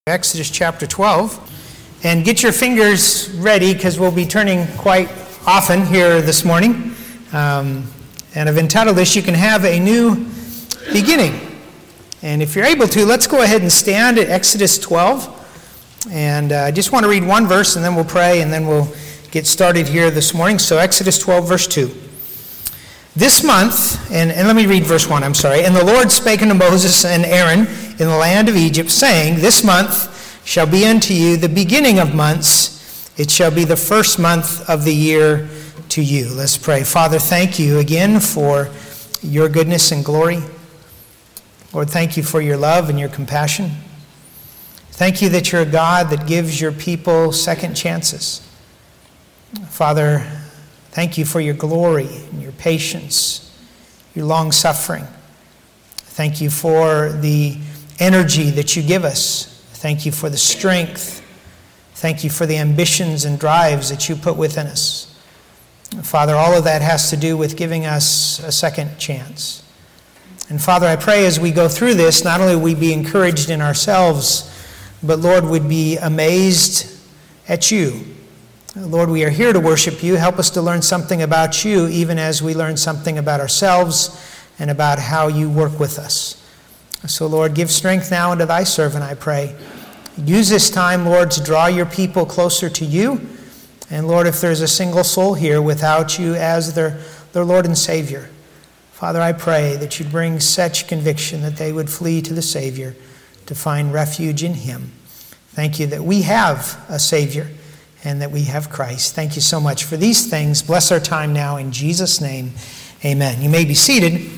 Exodus chapter 12, and get your fingers ready because we'll be turning quite often here this morning. And I've entitled this, You Can Have a New Beginning. And if you're able to, let's go ahead and stand at Exodus 12. And I just want to read one verse and then we'll pray and then we'll get started here this morning. So Exodus 12 verse 2. This month, and let me read verse 1, And the Lord spake unto Moses and Aaron in the land of Egypt, saying, This month shall be unto you the beginning of months. It shall be the first month of the year to you. Let's pray. Father, thank you again for your goodness and glory. Lord, thank you for your love and your compassion. Thank you that you're a God that gives your people second chances. Father, thank you for your glory and your patience, your long suffering. Thank you for the energy that you give us. Thank you for the strength. Thank you for the ambitions and drives that you put within us. Father, all of that has to do with giving us a second chance. And Father, I pray as we go through this, not only we be encouraged in ourselves, but Lord, would be amazed at you. Lord, we are here to worship you. Help us to learn something about you, even as we learn something about ourselves and about how you work with us. So, Lord, give strength now unto thy servant, I pray. Use this time, Lord, to draw your people closer to you. And, Lord, if there's a single soul here without you as their Lord and Savior, Father, I pray that you'd bring such conviction that they would flee to the Savior to find refuge in him. Thank you that we have a Savior and that we have Christ. Thank you so much for these things. Bless our time now in Jesus' name. Amen. You may be seated.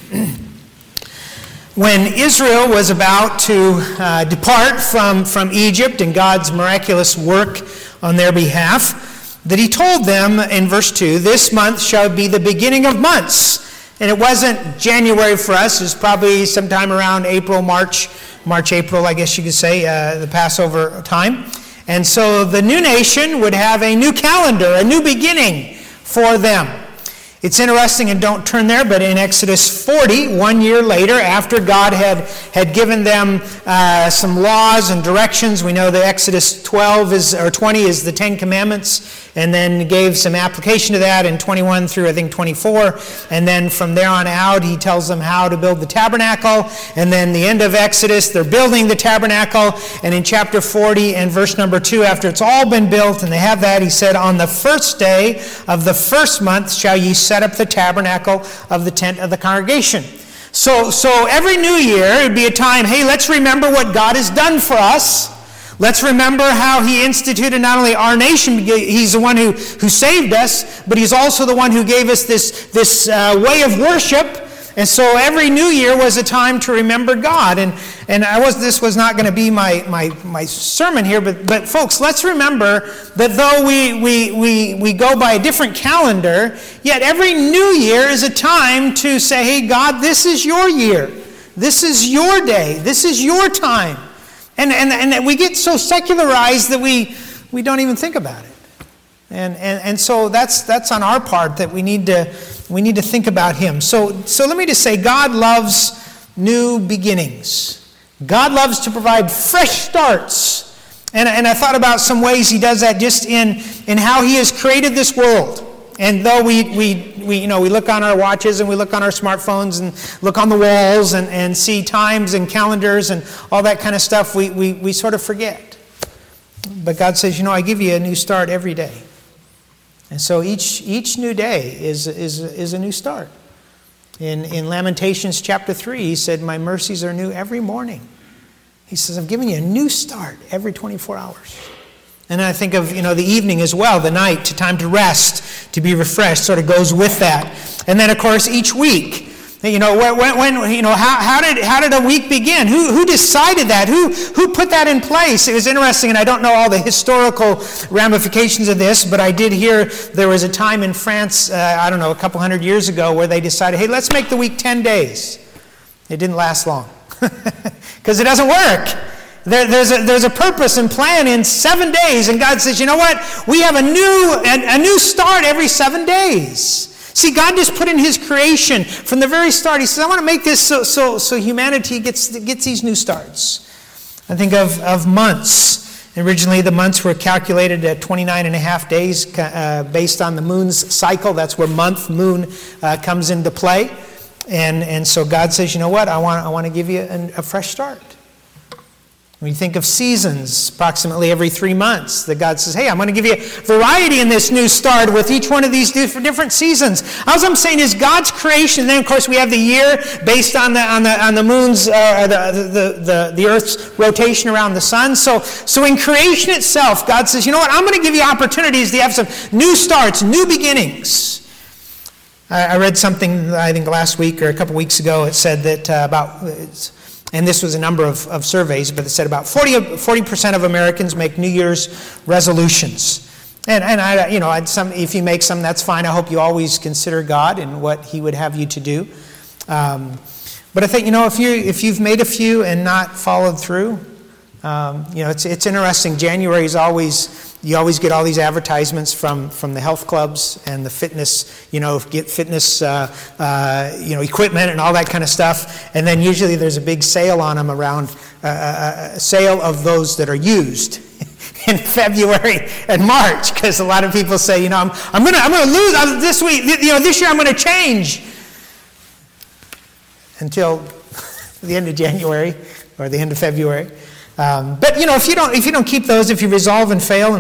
When Israel was about to depart from Egypt and God's miraculous work on their behalf, that he told them in verse 2, This month shall be the beginning of months. And it wasn't January for us. It was probably sometime around April, March, April, I guess you could say, the Passover time. And so the new nation would have a new calendar, a new beginning for them. It's interesting, and don't turn there, but in Exodus 40, 1 year later, after God had given them some laws and directions, we know that Exodus 20 is the Ten Commandments, and then gave some application to that in 21 through, I think, 24. And then from there on out, he tells them how to build the tabernacle. And then the end of Exodus, they're building the tabernacle. And in chapter 40 and verse number 2, after it's all been built, and they have that, he said, On the first day of the first month shall ye set up the tabernacle of the tent of the congregation. So every new year, it would be a time, hey, let's remember what God has done for us. Let's remember how he instituted not only our nation, he's the one who saved us, but he's also the one who gave us this way of worship. And so every new year was a time to remember God. And this was not going to be my sermon here, but folks, let's remember that though we go by a different calendar, yet every new year is a time to say, hey, God, this is your year. This is your day. This is your time. And we get so secularized that we don't even think about it. And so that's on our part, that we need to think about him. So let me just say, God loves new beginnings. God loves to provide fresh starts. And I thought about some ways he does that just in how he has created this world. And though we look on our watches and we look on our smartphones and look on the walls and see times and calendars and all that kind of stuff, we sort of forget. But God says, I give you a new start every day. And so each new day is a new start. In Lamentations chapter 3, he said, My mercies are new every morning. He says, I'm giving you a new start every 24 hours. And I think of, the evening as well, the night, time to rest, to be refreshed, sort of goes with that. And then, of course, each week, how did a week begin? Who decided that? Who put that in place? It was interesting, and I don't know all the historical ramifications of this, but I did hear there was a time in France, a couple hundred years ago, where they decided, hey, let's make the week 10 days. It didn't last long, because it doesn't work. There's a purpose and plan in 7 days, and God says, you know what? We have a new start every 7 days. See, God just put in his creation from the very start. He says, I want to make this so humanity gets these new starts. I think of months. Originally, the months were calculated at 29 and a half days based on the moon's cycle. That's where moon comes into play. And so God says, you know what? I want to give you a fresh start. When you think of seasons, approximately every 3 months, that God says, hey, I'm going to give you variety in this new start with each one of these different seasons. All I'm saying is God's creation. Then, of course, we have the year based on the moon's, the Earth's rotation around the sun. So in creation itself, God says, you know what? I'm going to give you opportunities to have some new starts, new beginnings. I read something, I think last week or a couple weeks ago. It said that and this was a number of surveys, but it said about 40% of Americans make New Year's resolutions. And if you make some, that's fine. I hope you always consider God and what He would have you to do. But I think, if you've made a few and not followed through, it's interesting. January is you always get all these advertisements from the health clubs and the fitness, get fitness, equipment and all that kind of stuff. And then usually there's a big sale on them around, a sale of those that are used in February and March, because a lot of people say, I'm going to lose this week. This year I'm going to change until the end of January or the end of February. But if you don't keep those, if you resolve and fail,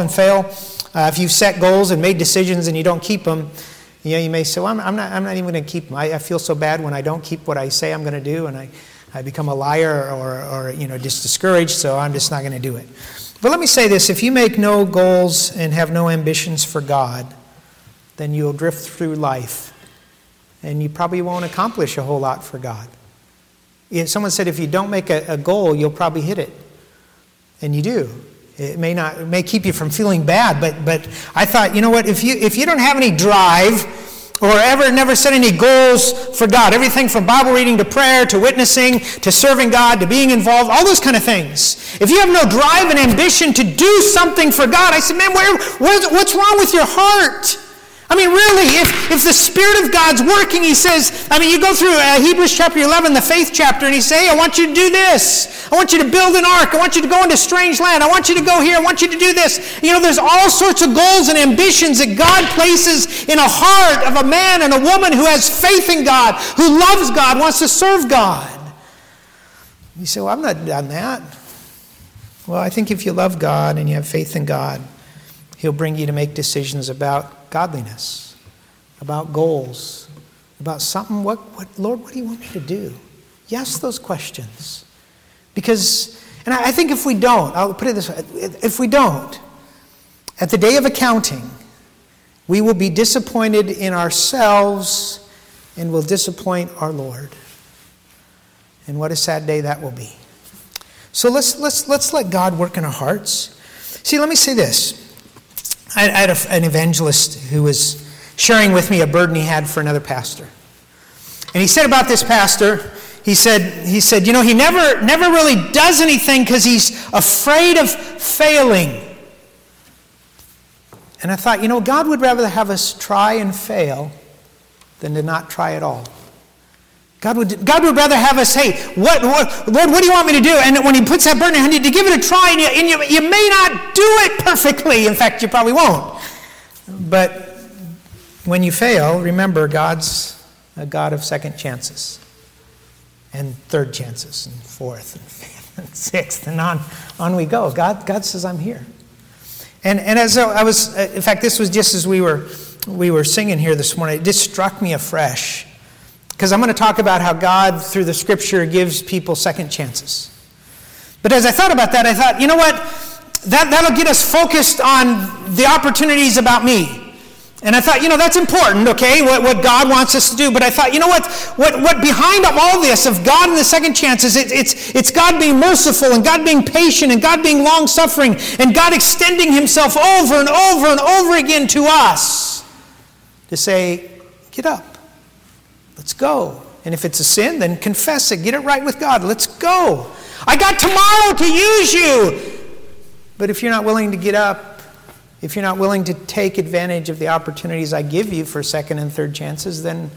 if you've set goals and made decisions and you don't keep them, you may say, well, I'm not even going to keep them. I feel so bad when I don't keep what I say I'm going to do, and I become a liar or just discouraged, so I'm just not going to do it. But let me say this: if you make no goals and have no ambitions for God, then you'll drift through life, and you probably won't accomplish a whole lot for God. Someone said if you don't make a goal, you'll probably hit it. And you do. It may keep you from feeling bad, but I thought, you know what, if you don't have any drive or never set any goals for God, everything from Bible reading to prayer to witnessing to serving God to being involved, all those kind of things. If you have no drive and ambition to do something for God, I said, man, what's wrong with your heart? I mean, really, if the Spirit of God's working, He says, you go through Hebrews chapter 11, the faith chapter, and He says, hey, I want you to do this. I want you to build an ark. I want you to go into strange land. I want you to go here. I want you to do this. There's all sorts of goals and ambitions that God places in a heart of a man and a woman who has faith in God, who loves God, wants to serve God. You say, well, I've not done that. Well, I think if you love God and you have faith in God, He'll bring you to make decisions about godliness, about goals, about something. Lord, what do you want me to do? You ask those questions. Because, and I think if we don't, I'll put it this way, if we don't, at the day of accounting, we will be disappointed in ourselves and will disappoint our Lord. And what a sad day that will be. So let's let God work in our hearts. See, let me say this. I had an evangelist who was sharing with me a burden he had for another pastor. And he said about this pastor, he said, he never really does anything because he's afraid of failing. And I thought, God would rather have us try and fail than to not try at all. God would rather have us, hey, Lord, what do you want me to do? And when He puts that burden, I need to give it a try, and you may not do it perfectly. In fact, you probably won't. But when you fail, remember, God's a God of second chances, and third chances, and fourth, and fifth, and sixth, and on we go. God says, I'm here. And as I was, in fact, this was just as we were singing here this morning, it just struck me afresh. Because I'm going to talk about how God, through the Scripture, gives people second chances. But as I thought about that, I thought, you know what? That'll get us focused on the opportunities about me. And I thought, that's important, okay, what God wants us to do. But I thought, what behind all this of God and the second chances, it's God being merciful and God being patient and God being long-suffering and God extending Himself over and over and over again to us to say, get up. Let's go. And if it's a sin, then confess it. Get it right with God. Let's go. I got tomorrow to use you. But if you're not willing to get up, if you're not willing to take advantage of the opportunities I give you for second and third chances, then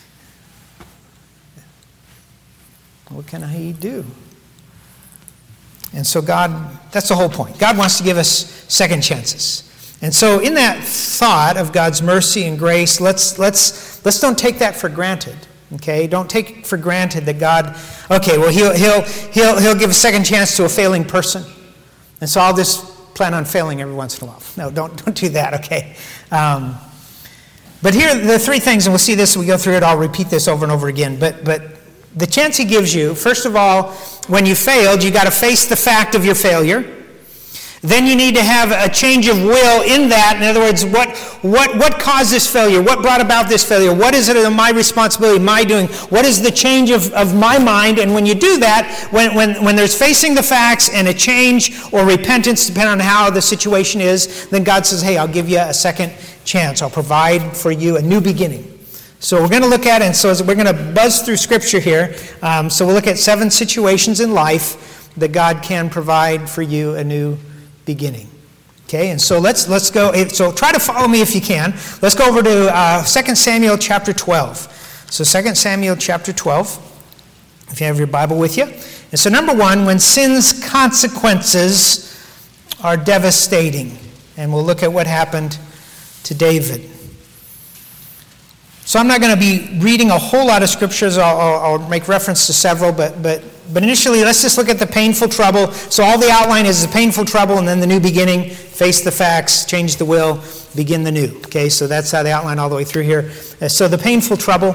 what can I do? And so that's the whole point. God wants to give us second chances. And so in that thought of God's mercy and grace, let's don't take that for granted. Okay? Don't take for granted that God, okay, well he'll give a second chance to a failing person. And so I'll just plan on failing every once in a while. No, don't do that, okay? But here are the three things, and we'll see this as we go through it. I'll repeat this over and over again. But the chance he gives you, first of all, when you failed, you got to face the fact of your failure. Then you need to have a change of will in that. In other words, what caused this failure? What brought about this failure? What is it of my responsibility, my doing? What is the change of my mind? And when you do that, when there's facing the facts and a change or repentance, depending on how the situation is, then God says, hey, I'll give you a second chance. I'll provide for you a new beginning. So we're going to look at it, and so we're going to buzz through Scripture here. So we'll look at 7 situations in life that God can provide for you a new beginning. Okay, and so let's go. So try to follow me if you can. Let's go over to 2 Samuel chapter 12. So 2 Samuel chapter 12, if you have your Bible with you. And so number 1, when sin's consequences are devastating. And we'll look at what happened to David. So I'm not going to be reading a whole lot of scriptures. I'll make reference to several, but initially, let's just look at the painful trouble. So all the outline is the painful trouble and then the new beginning. Face the facts, change the will, begin the new. Okay, so that's how the outline all the way through here. So the painful trouble.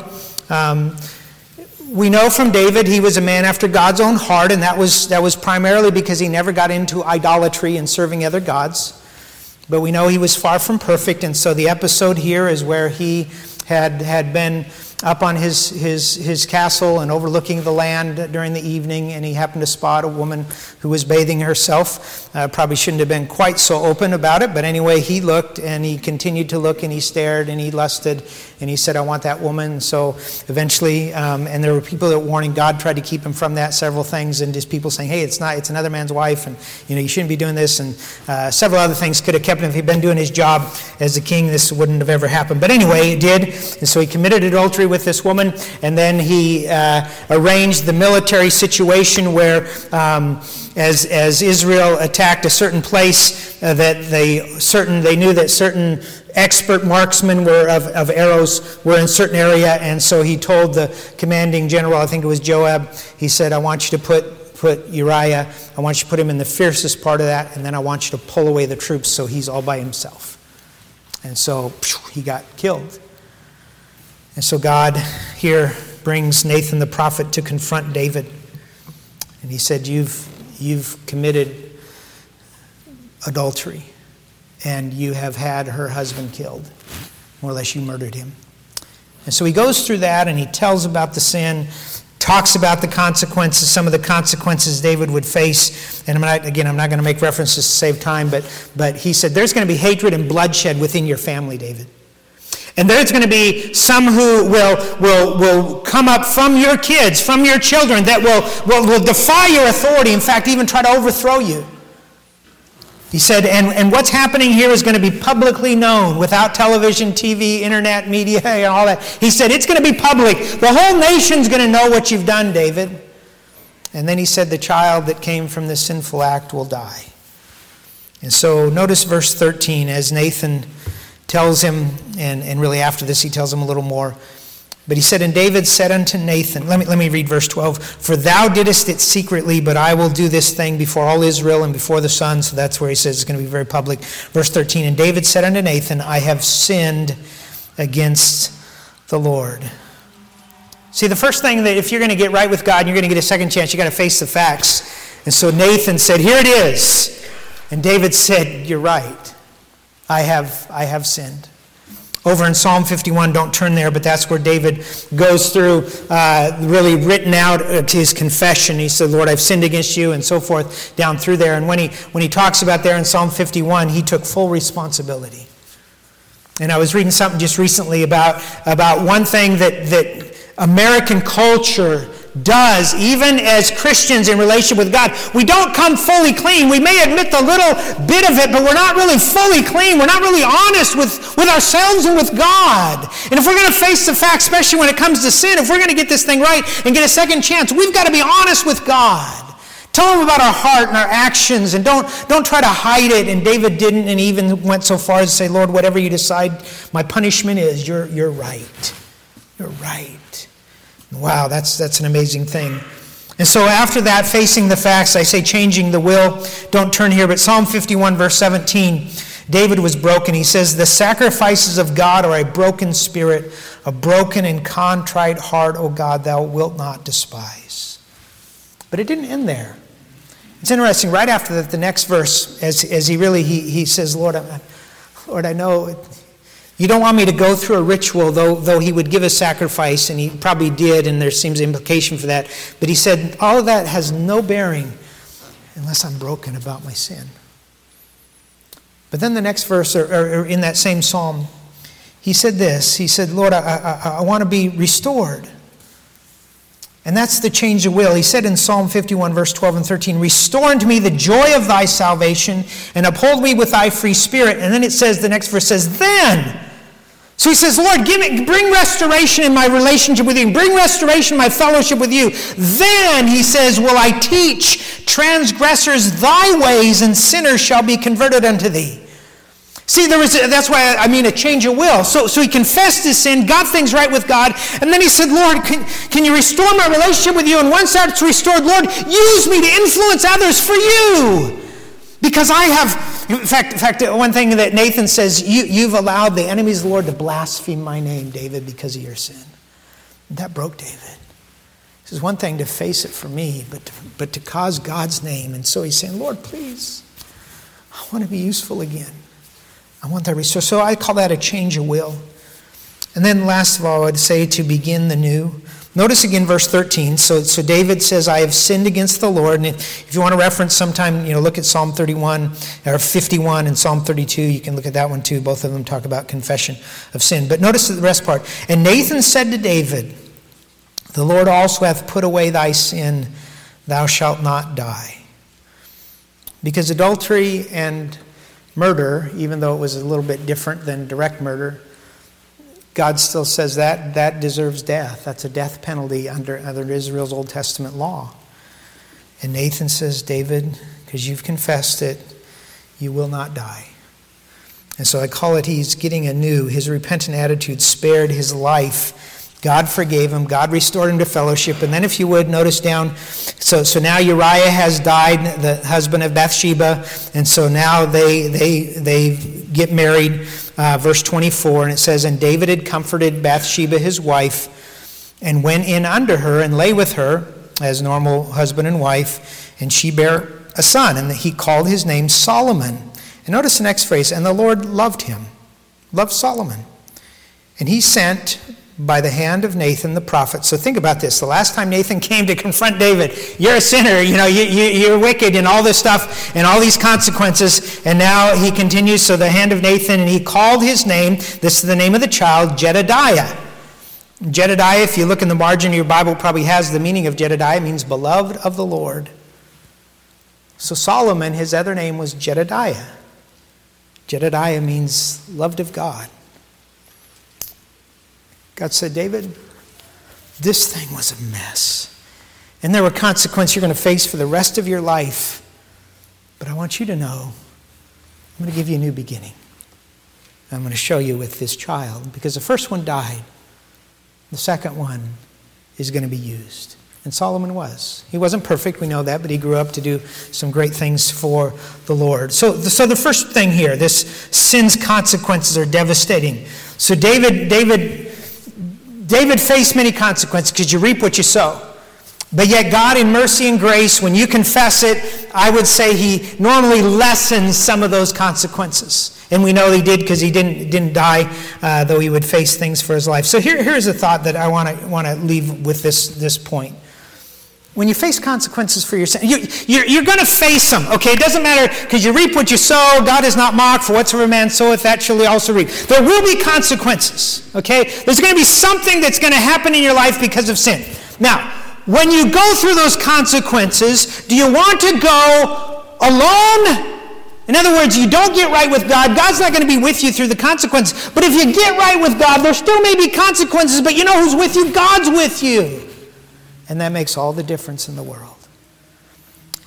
We know from David he was a man after God's own heart, and that was primarily because he never got into idolatry and serving other gods. But we know he was far from perfect, and so the episode here is where he had been up on his castle and overlooking the land during the evening, and he happened to spot a woman who was bathing herself. Probably shouldn't have been quite so open about it, but anyway, he looked, and he continued to look, and he stared, and he lusted, and he said, I want that woman. So eventually, and there were people that were warning. God tried to keep him from that, several things, and just people saying, hey, it's another man's wife, and you shouldn't be doing this, and several other things could have kept him. If he'd been doing his job as a king, this wouldn't have ever happened. But anyway, it did, and so he committed adultery with this woman, and then he arranged the military situation where as Israel attacked a certain place that they knew that certain expert marksmen were of arrows were in a certain area, and so he told the commanding general, I think it was Joab, he said, I want you to put Uriah, I want you to put him in the fiercest part of that, and then I want you to pull away the troops so he's all by himself. And so he got killed. And so God here brings Nathan the prophet to confront David. And he said, you've committed adultery, and you have had her husband killed. More or less, you murdered him. And so he goes through that, and he tells about the sin, talks about the consequences, some of the consequences David would face. And I'm not going to make references to save time, but he said, there's going to be hatred and bloodshed within your family, David. And there's going to be some who will come up from your kids, from your children, that will defy your authority, in fact, even try to overthrow you. He said, and what's happening here is going to be publicly known without television, TV, internet, media, and all that. He said, it's going to be public. The whole nation's going to know what you've done, David. And then he said, the child that came from this sinful act will die. And so notice verse 13, as Nathan tells him, and really after this he tells him a little more. But he said, and David said unto Nathan, let me read verse 12. For thou didst it secretly, but I will do this thing before all Israel and before the sun. So that's where he says it's going to be very public. Verse 13, and David said unto Nathan, I have sinned against the Lord. See, the first thing that if you're going to get right with God, and you're going to get a second chance, you got to face the facts. And so Nathan said, here it is. And David said, you're right. I have sinned. Over in Psalm 51, don't turn there, but that's where David goes through, really written out his confession. He said, Lord, I've sinned against you, and so forth, down through there. And when he talks about there in Psalm 51, he took full responsibility. And I was reading something just recently about one thing that American culture does, even as Christians in relationship with God. We don't come fully clean. We may admit the little bit of it, but we're not really fully clean. We're not really honest with ourselves and with God. And if we're going to face the fact, especially when it comes to sin, if we're going to get this thing right and get a second chance, we've got to be honest with God. Tell him about our heart and our actions, and don't try to hide it. And David didn't, and even went so far as to say, Lord, whatever you decide my punishment is, you're right. You're right. Wow, that's an amazing thing. And so after that, facing the facts, I say changing the will. Don't turn here, but Psalm 51, verse 17, David was broken. He says, the sacrifices of God are a broken spirit, a broken and contrite heart, O God, thou wilt not despise. But it didn't end there. It's interesting, right after that, the next verse, as he says, Lord, I know you don't want me to go through a ritual, though he would give a sacrifice, and he probably did, and there seems implication for that. But he said, all of that has no bearing unless I'm broken about my sin. But then the next verse, or in that same psalm, he said this. He said, Lord, I want to be restored. And that's the change of will. He said in Psalm 51, verse 12 and 13, restore unto me the joy of thy salvation, and uphold me with thy free spirit. And then it says, the next verse says, then. So he says, Lord, bring restoration in my relationship with you. Bring restoration in my fellowship with you. Then, he says, will I teach transgressors thy ways, and sinners shall be converted unto thee. See, that's why I mean a change of will. So he confessed his sin, got things right with God, and then he said, Lord, can you restore my relationship with you? And once that's restored, Lord, use me to influence others for you. Because I have, in fact, one thing that Nathan says, you've allowed the enemies of the Lord to blaspheme my name, David, because of your sin. That broke David. This is one thing to face it for me, but to cause God's name. And so he's saying, Lord, please, I want to be useful again. I want that restored. So I call that a change of will. And then last of all, I would say to begin the new. Notice again verse 13. So David says, I have sinned against the Lord. And if you want to reference sometime, look at Psalm 31 or 51 and Psalm 32. You can look at that one too. Both of them talk about confession of sin. But notice the rest part. And Nathan said to David, the Lord also hath put away thy sin. Thou shalt not die. Because adultery and murder, even though it was a little bit different than direct murder, God still says that deserves death. That's a death penalty under Israel's Old Testament law. And Nathan says, David, because you've confessed it, you will not die. And so I call it he's getting anew. His repentant attitude spared his life. God forgave him. God restored him to fellowship. And then if you would, notice down, so now Uriah has died, the husband of Bathsheba. And so now they get married. Verse 24, and it says, and David had comforted Bathsheba his wife, and went in unto her, and lay with her, as normal husband and wife, and she bare a son, and he called his name Solomon. And notice the next phrase, and the Lord loved him, loved Solomon. And he sent by the hand of Nathan the prophet. So think about this. The last time Nathan came to confront David, you're a sinner, you're wicked and all this stuff and all these consequences. And now he continues, so the hand of Nathan, and he called his name, this is the name of the child, Jedediah. Jedediah, if you look in the margin of your Bible, probably has the meaning of Jedediah, means beloved of the Lord. So Solomon, his other name was Jedediah. Jedediah means loved of God. God said, David, this thing was a mess. And there were consequences you're going to face for the rest of your life. But I want you to know, I'm going to give you a new beginning. I'm going to show you with this child, because the first one died. The second one is going to be used. And Solomon was. He wasn't perfect, we know that, but he grew up to do some great things for the Lord. So the first thing here, this sin's consequences are devastating. So David faced many consequences because you reap what you sow. But yet God in mercy and grace, when you confess it, I would say he normally lessens some of those consequences. And we know he did because he didn't die, though he would face things for his life. So here's a thought that I want to leave with this point. When you face consequences for your sin, you're going to face them, okay? It doesn't matter, because you reap what you sow. God is not mocked, for whatsoever man soweth, that shall he also reap. There will be consequences, okay? There's going to be something that's going to happen in your life because of sin. Now, when you go through those consequences, do you want to go alone? In other words, you don't get right with God. God's not going to be with you through the consequences. But if you get right with God, there still may be consequences, but you know who's with you? God's with you. And that makes all the difference in the world.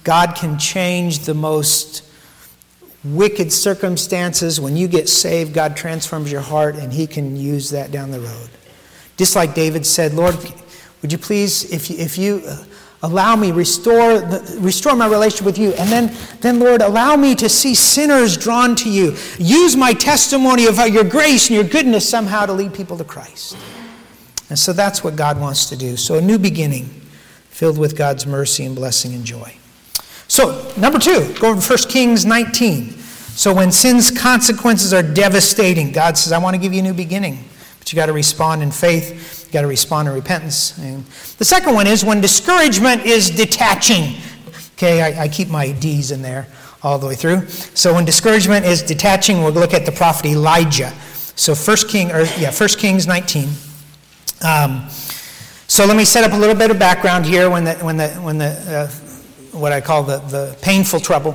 God can change the most wicked circumstances. When you get saved, God transforms your heart, and he can use that down the road. Just like David said, Lord, would you please, if you allow me, restore my relationship with you, and then Lord, allow me to see sinners drawn to you. Use my testimony of your grace and your goodness somehow to lead people to Christ. And so that's what God wants to do. So a new beginning filled with God's mercy and blessing and joy. So, number 2, go over to 1 Kings 19. So when sin's consequences are devastating, God says, I want to give you a new beginning. But you got to respond in faith. You got to respond in repentance. And the second one is when discouragement is detaching. Okay, I keep my D's in there all the way through. So when discouragement is detaching, we'll look at the prophet Elijah. So 1 Kings 19. So let me set up a little bit of background here when what I call the painful trouble.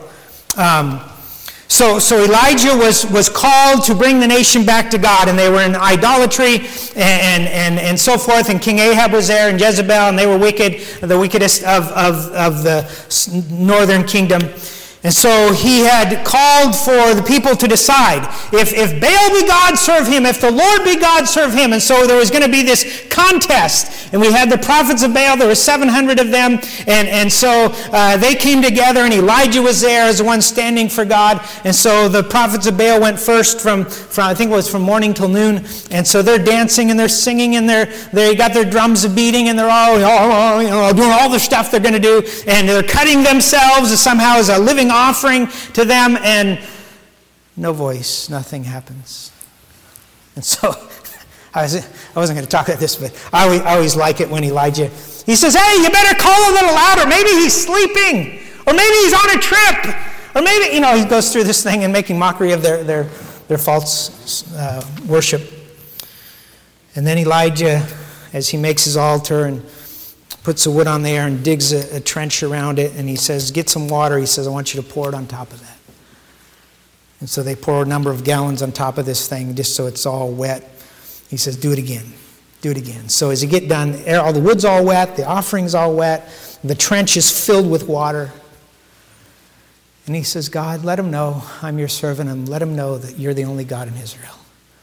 So Elijah was called to bring the nation back to God, and they were in idolatry and so forth, and King Ahab was there, and Jezebel, and they were wicked, the wickedest of the northern kingdom. And so he had called for the people to decide, if Baal be God, serve him. If the Lord be God, serve him. And so there was going to be this contest. And we had the prophets of Baal. There were 700 of them. And so they came together, and Elijah was there as the one standing for God. And so the prophets of Baal went first from I think it was from morning till noon. And so they're dancing and they're singing and they got their drums beating, and they're all doing all the stuff they're going to do. And they're cutting themselves somehow as a living offering to them, and no voice, nothing happens. And so I wasn't going to talk about this, but I always like it when Elijah, he says, hey, you better call a little louder. Maybe he's sleeping, or maybe he's on a trip, or maybe, he goes through this thing and making mockery of their false worship. And then Elijah, as he makes his altar and puts the wood on there and digs a trench around it, and he says, get some water. He says, I want you to pour it on top of that. And so they pour a number of gallons on top of this thing just so it's all wet. He says, do it again. Do it again. So as you get done, all the wood's all wet, the offering's all wet, the trench is filled with water. And he says, God, let him know I'm your servant, and let him know that you're the only God in Israel.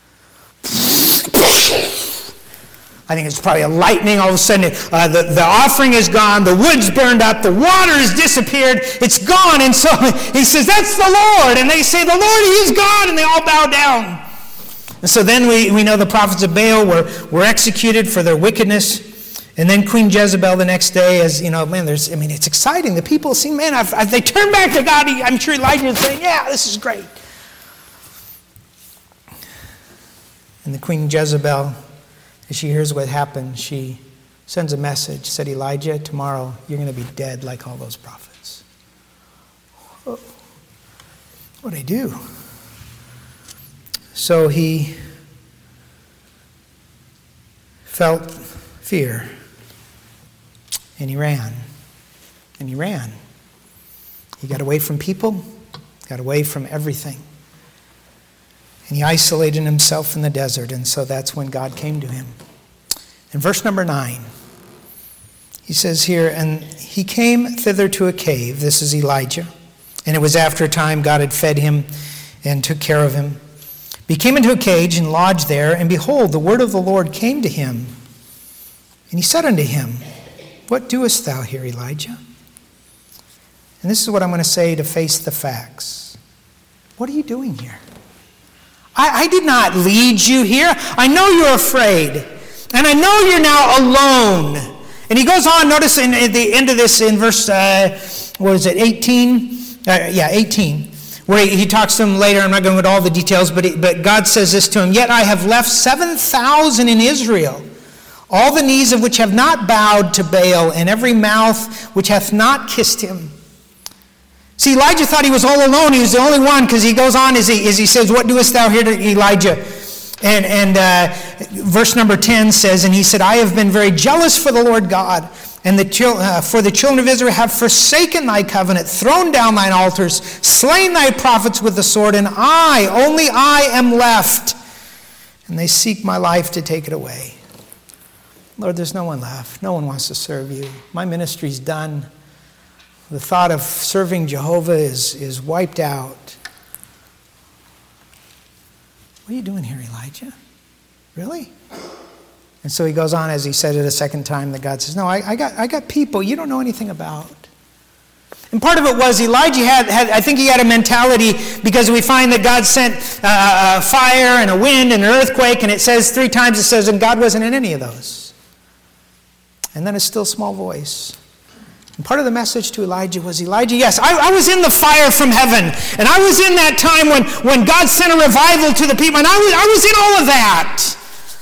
I think it's probably a lightning. All of a sudden, the offering is gone. The wood's burned up. The water has disappeared. It's gone. And so he says, that's the Lord. And they say, the Lord, he is God. And they all bow down. And so then we know the prophets of Baal were executed for their wickedness. And then Queen Jezebel the next day, it's exciting. The people see, if they turn back to God, I'm sure Elijah is saying, yeah, this is great. And the Queen Jezebel, as she hears what happened, she sends a message, said, Elijah, tomorrow you're going to be dead like all those prophets. Oh, what did I do? So he felt fear, and he ran. And he ran. He got away from people, got away from everything. And he isolated himself in the desert, and so that's when God came to him. In verse number 9, he says here, and he came thither to a cave. This is Elijah. And it was after a time God had fed him and took care of him. He came into a cage and lodged there, and behold, the word of the Lord came to him. And he said unto him, what doest thou here, Elijah? And this is what I'm going to say to face the facts. What are you doing here? I did not lead you here. I know you're afraid. And I know you're now alone. And he goes on, notice at the end of this in verse, 18? 18. Where he talks to him later. I'm not going to go into all the details, but God says this to him. Yet I have left 7,000 in Israel, all the knees of which have not bowed to Baal, and every mouth which hath not kissed him. See, Elijah thought he was all alone. He was the only one, because he goes on as he says, what doest thou here, Elijah? And verse number 10 says, and he said, I have been very jealous for the Lord God, and for the children of Israel have forsaken thy covenant, thrown down thine altars, slain thy prophets with the sword, and only I am left, and they seek my life to take it away. Lord, there's no one left. No one wants to serve you. My ministry's done. The thought of serving Jehovah is wiped out. What are you doing here, Elijah? Really? And so he goes on, as he said it a second time, that God says, no, I got people you don't know anything about. And part of it was Elijah I think he had a mentality, because we find that God sent a fire and a wind and an earthquake, and it says 3 times, and God wasn't in any of those. And then a still small voice. And part of the message to Elijah was, Elijah, yes, I was in the fire from heaven, and I was in that time when God sent a revival to the people, and I was in all of that.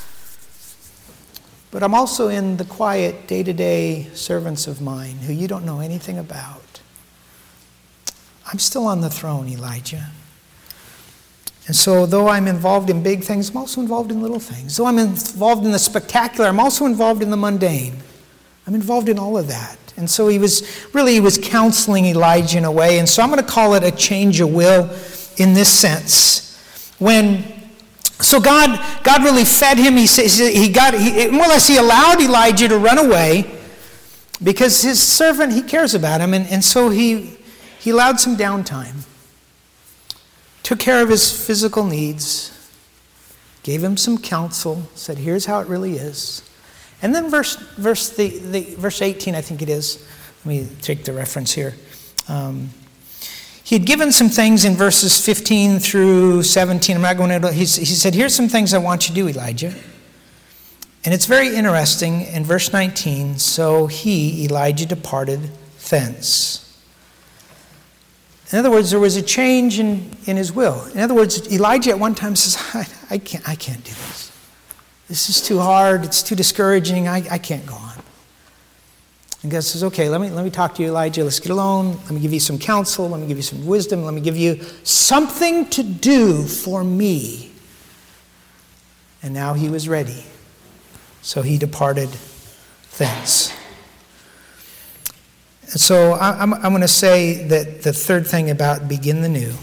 But I'm also in the quiet, day-to-day servants of mine who you don't know anything about. I'm still on the throne, Elijah. And so though I'm involved in big things, I'm also involved in little things. Though I'm involved in the spectacular, I'm also involved in the mundane. I'm involved in all of that. And so he was counseling Elijah in a way. And so I'm going to call it a change of will in this sense. So God really fed him. More or less he allowed Elijah to run away because his servant, he cares about him. And so he allowed some downtime, took care of his physical needs, gave him some counsel, said, here's how it really is. And then verse 18, I think it is. Let me take the reference here. He had given some things in verses 15 through 17. I'm not going to. He said, here's some things I want you to do, Elijah. And it's very interesting in verse 19. So Elijah, departed thence. In other words, there was a change in his will. In other words, Elijah at one time says, I can't do this. This is too hard. It's too discouraging. I can't go on. And God says, okay, let me talk to you, Elijah. Let's get alone. Let me give you some counsel. Let me give you some wisdom. Let me give you something to do for me. And now he was ready. So he departed thence. And so I'm going to say that the third thing about begin the new.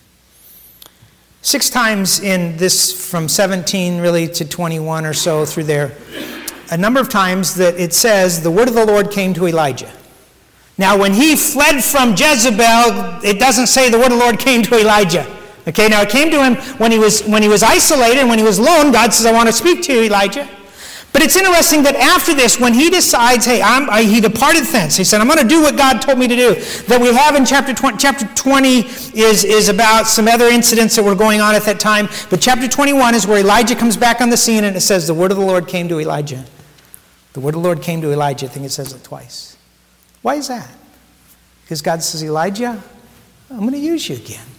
6 times in this, from 17 really to 21 or so through there, a number of times that it says the word of the Lord came to Elijah. Now when he fled from Jezebel, it doesn't say the word of the Lord came to Elijah. Okay, now it came to him when he was isolated and when he was alone. God says, I want to speak to you, Elijah. But it's interesting that after this, when he decides, he departed thence. He said, I'm going to do what God told me to do. That we have in chapter 20. Chapter 20 is about some other incidents that were going on at that time. But chapter 21 is where Elijah comes back on the scene, and it says, the word of the Lord came to Elijah. The word of the Lord came to Elijah. I think it says it twice. Why is that? Because God says, Elijah, I'm going to use you again.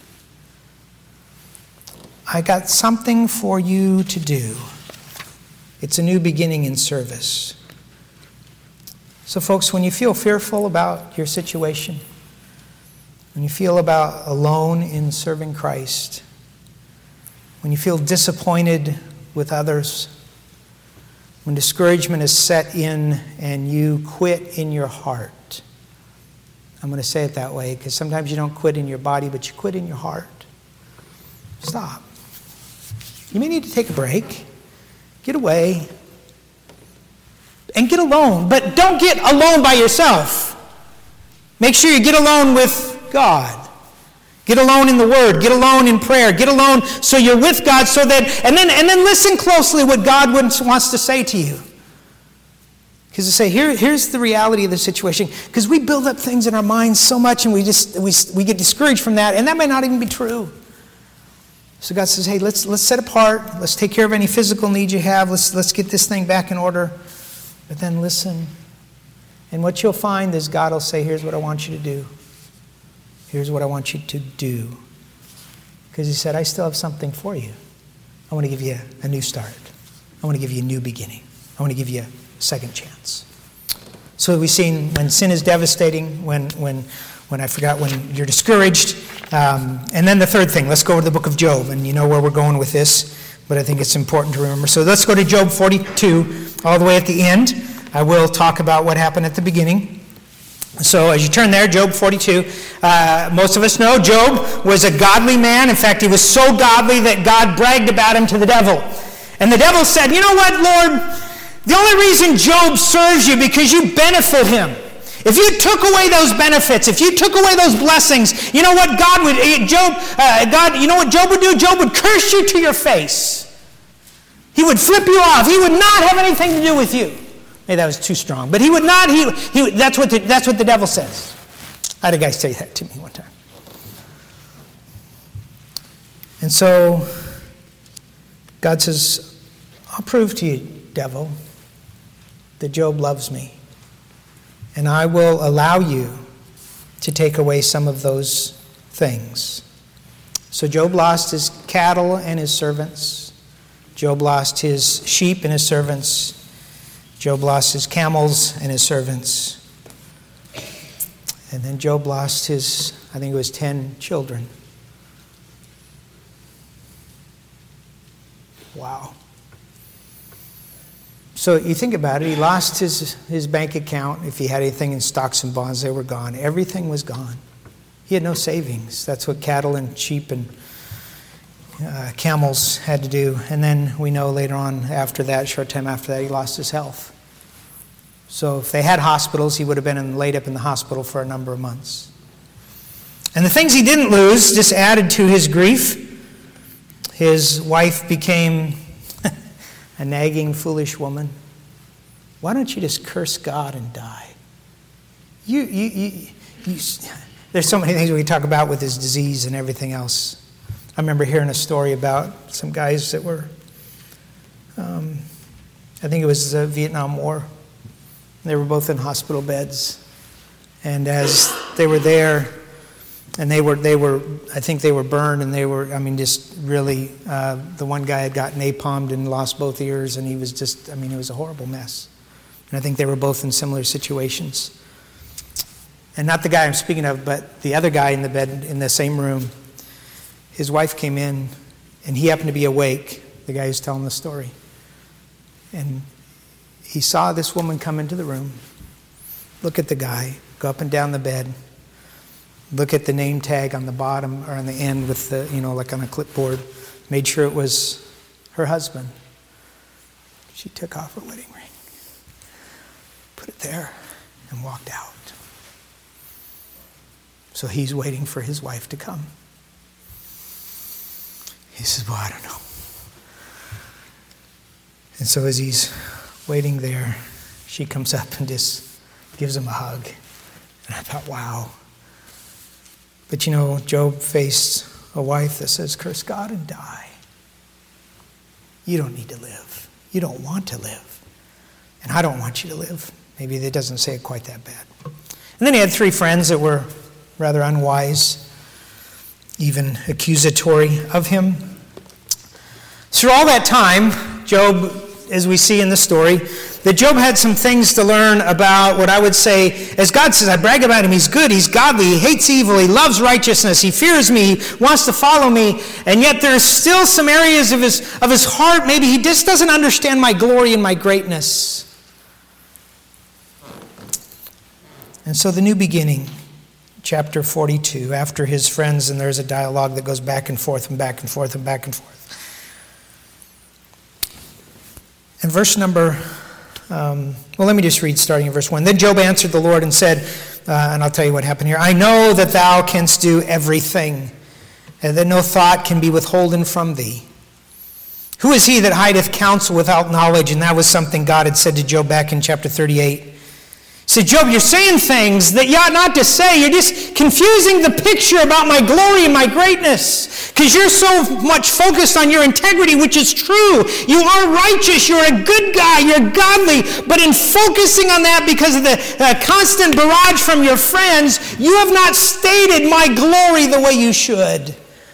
I got something for you to do. It's a new beginning in service. So folks, when you feel fearful about your situation, when you feel alone in serving Christ, when you feel disappointed with others, when discouragement is set in and you quit in your heart, I'm going to say it that way because sometimes you don't quit in your body, but you quit in your heart. Stop. You may need to take a break. Get away and get alone. But don't get alone by yourself. Make sure you get alone with God. Get alone in the Word. Get alone in prayer. Get alone so you're with God so that, and then listen closely what God wants to say to you. Because to say, here's the reality of the situation. Because we build up things in our minds so much and we get discouraged from that, and that may not even be true. So God says, hey, let's set apart. Let's take care of any physical needs you have. Let's get this thing back in order. But then listen. And what you'll find is God will say, here's what I want you to do. Here's what I want you to do. Because he said, I still have something for you. I want to give you a new start. I want to give you a new beginning. I want to give you a second chance. So we've seen when sin is devastating, when you're discouraged. And then the third thing, let's go to the book of Job. And you know where we're going with this, but I think it's important to remember. So let's go to Job 42, all the way at the end. I will talk about what happened at the beginning. So as you turn there, Job 42, most of us know Job was a godly man. In fact, he was so godly that God bragged about him to the devil. And the devil said, you know what, Lord? The only reason Job serves you because you benefit him. If you took away those benefits, if you took away those blessings, you know what God would do? Job would curse you to your face. He would flip you off. He would not have anything to do with you. Maybe that was too strong, but he would not. That's what the devil says. I had a guy say that to me one time. And so God says, I'll prove to you, devil, that Job loves me. And I will allow you to take away some of those things. So Job lost his cattle and his servants. Job lost his sheep and his servants. Job lost his camels and his servants. And then Job lost his, I think it was 10 children. Wow. So you think about it, he lost his bank account. If he had anything in stocks and bonds, they were gone. Everything was gone. He had no savings. That's what cattle and sheep and camels had to do. And then we know later on after that, short time after that, he lost his health. So if they had hospitals, he would have been laid up in the hospital for a number of months. And the things he didn't lose just added to his grief. His wife became a nagging, foolish woman. Why don't you just curse God and die? There's so many things we talk about with his disease and everything else. I remember hearing a story about some guys that were, I think it was the Vietnam War. They were both in hospital beds. And as they were there, and they were, I think they were burned, and they were, just really, the one guy had got napalmed and lost both ears, and he was just, it was a horrible mess. And I think they were both in similar situations. And not the guy I'm speaking of, but the other guy in the bed in the same room, his wife came in, and he happened to be awake, the guy who's telling the story. And he saw this woman come into the room, look at the guy, go up and down the bed, look at the name tag on the bottom or on the end with the, like on a clipboard, made sure it was her husband. She took off her wedding ring, put it there, and walked out. So he's waiting for his wife to come. He says, well, I don't know. And so as he's waiting there, she comes up and just gives him a hug. And I thought, wow. But Job faced a wife that says, curse God and die. You don't need to live. You don't want to live. And I don't want you to live. Maybe it doesn't say it quite that bad. And then he had 3 friends that were rather unwise, even accusatory of him. Through all that time, Job, as we see in the story, that Job had some things to learn about what I would say, as God says, I brag about him, he's good, he's godly, he hates evil, he loves righteousness, he fears me, he wants to follow me, and yet there's still some areas of his heart, maybe he just doesn't understand my glory and my greatness. And so the new beginning, chapter 42, after his friends, and there's a dialogue that goes back and forth and back and forth and back and forth. And verse number, let me just read starting in verse 1. Then Job answered the Lord and said, and I'll tell you what happened here, I know that thou canst do everything, and that no thought can be withholden from thee. Who is he that hideth counsel without knowledge? And that was something God had said to Job back in chapter 38. He said, Job, you're saying things that you ought not to say. You're just confusing the picture about my glory and my greatness. Because you're so much focused on your integrity, which is true. You are righteous. You're a good guy. You're godly. But in focusing on that because of the constant barrage from your friends, you have not stated my glory the way you should.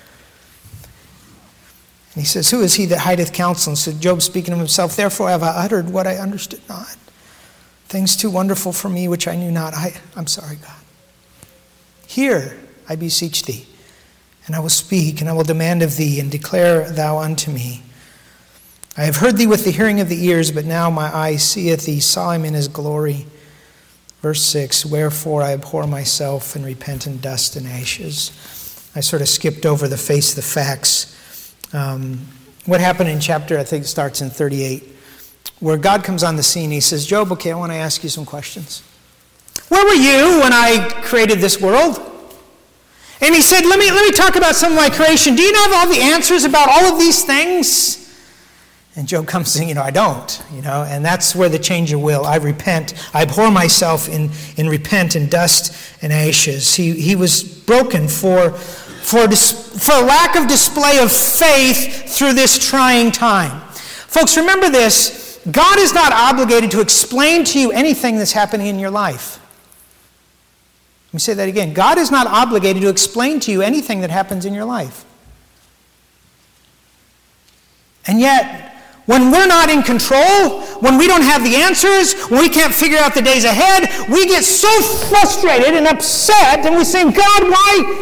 And he says, who is he that hideth counsel? And so Job speaking of himself, therefore have I uttered what I understood not. Things too wonderful for me which I knew not. I'm sorry, God. Hear, I beseech thee, and I will speak, and I will demand of thee, and declare thou unto me. I have heard thee with the hearing of the ears, but now my eye seeth thee, saw him in his glory. Verse 6, wherefore I abhor myself and repent in dust and ashes. I sort of skipped over the face of the facts. What happened in chapter, I think it starts in 38, where God comes on the scene. He says, Job, okay, I want to ask you some questions. where were you when I created this world? And he said, let me talk about some of my creation. Do you know all the answers about all of these things? And Job comes saying, I don't, and that's where the change of will. I repent. I abhor myself in repent and dust and ashes. He was broken for lack of display of faith through this trying time. Folks, remember this. God is not obligated to explain to you anything that's happening in your life. Let me say that again. God is not obligated to explain to you anything that happens in your life. And yet, when we're not in control, when we don't have the answers, when we can't figure out the days ahead, we get so frustrated and upset, and we say, God, why?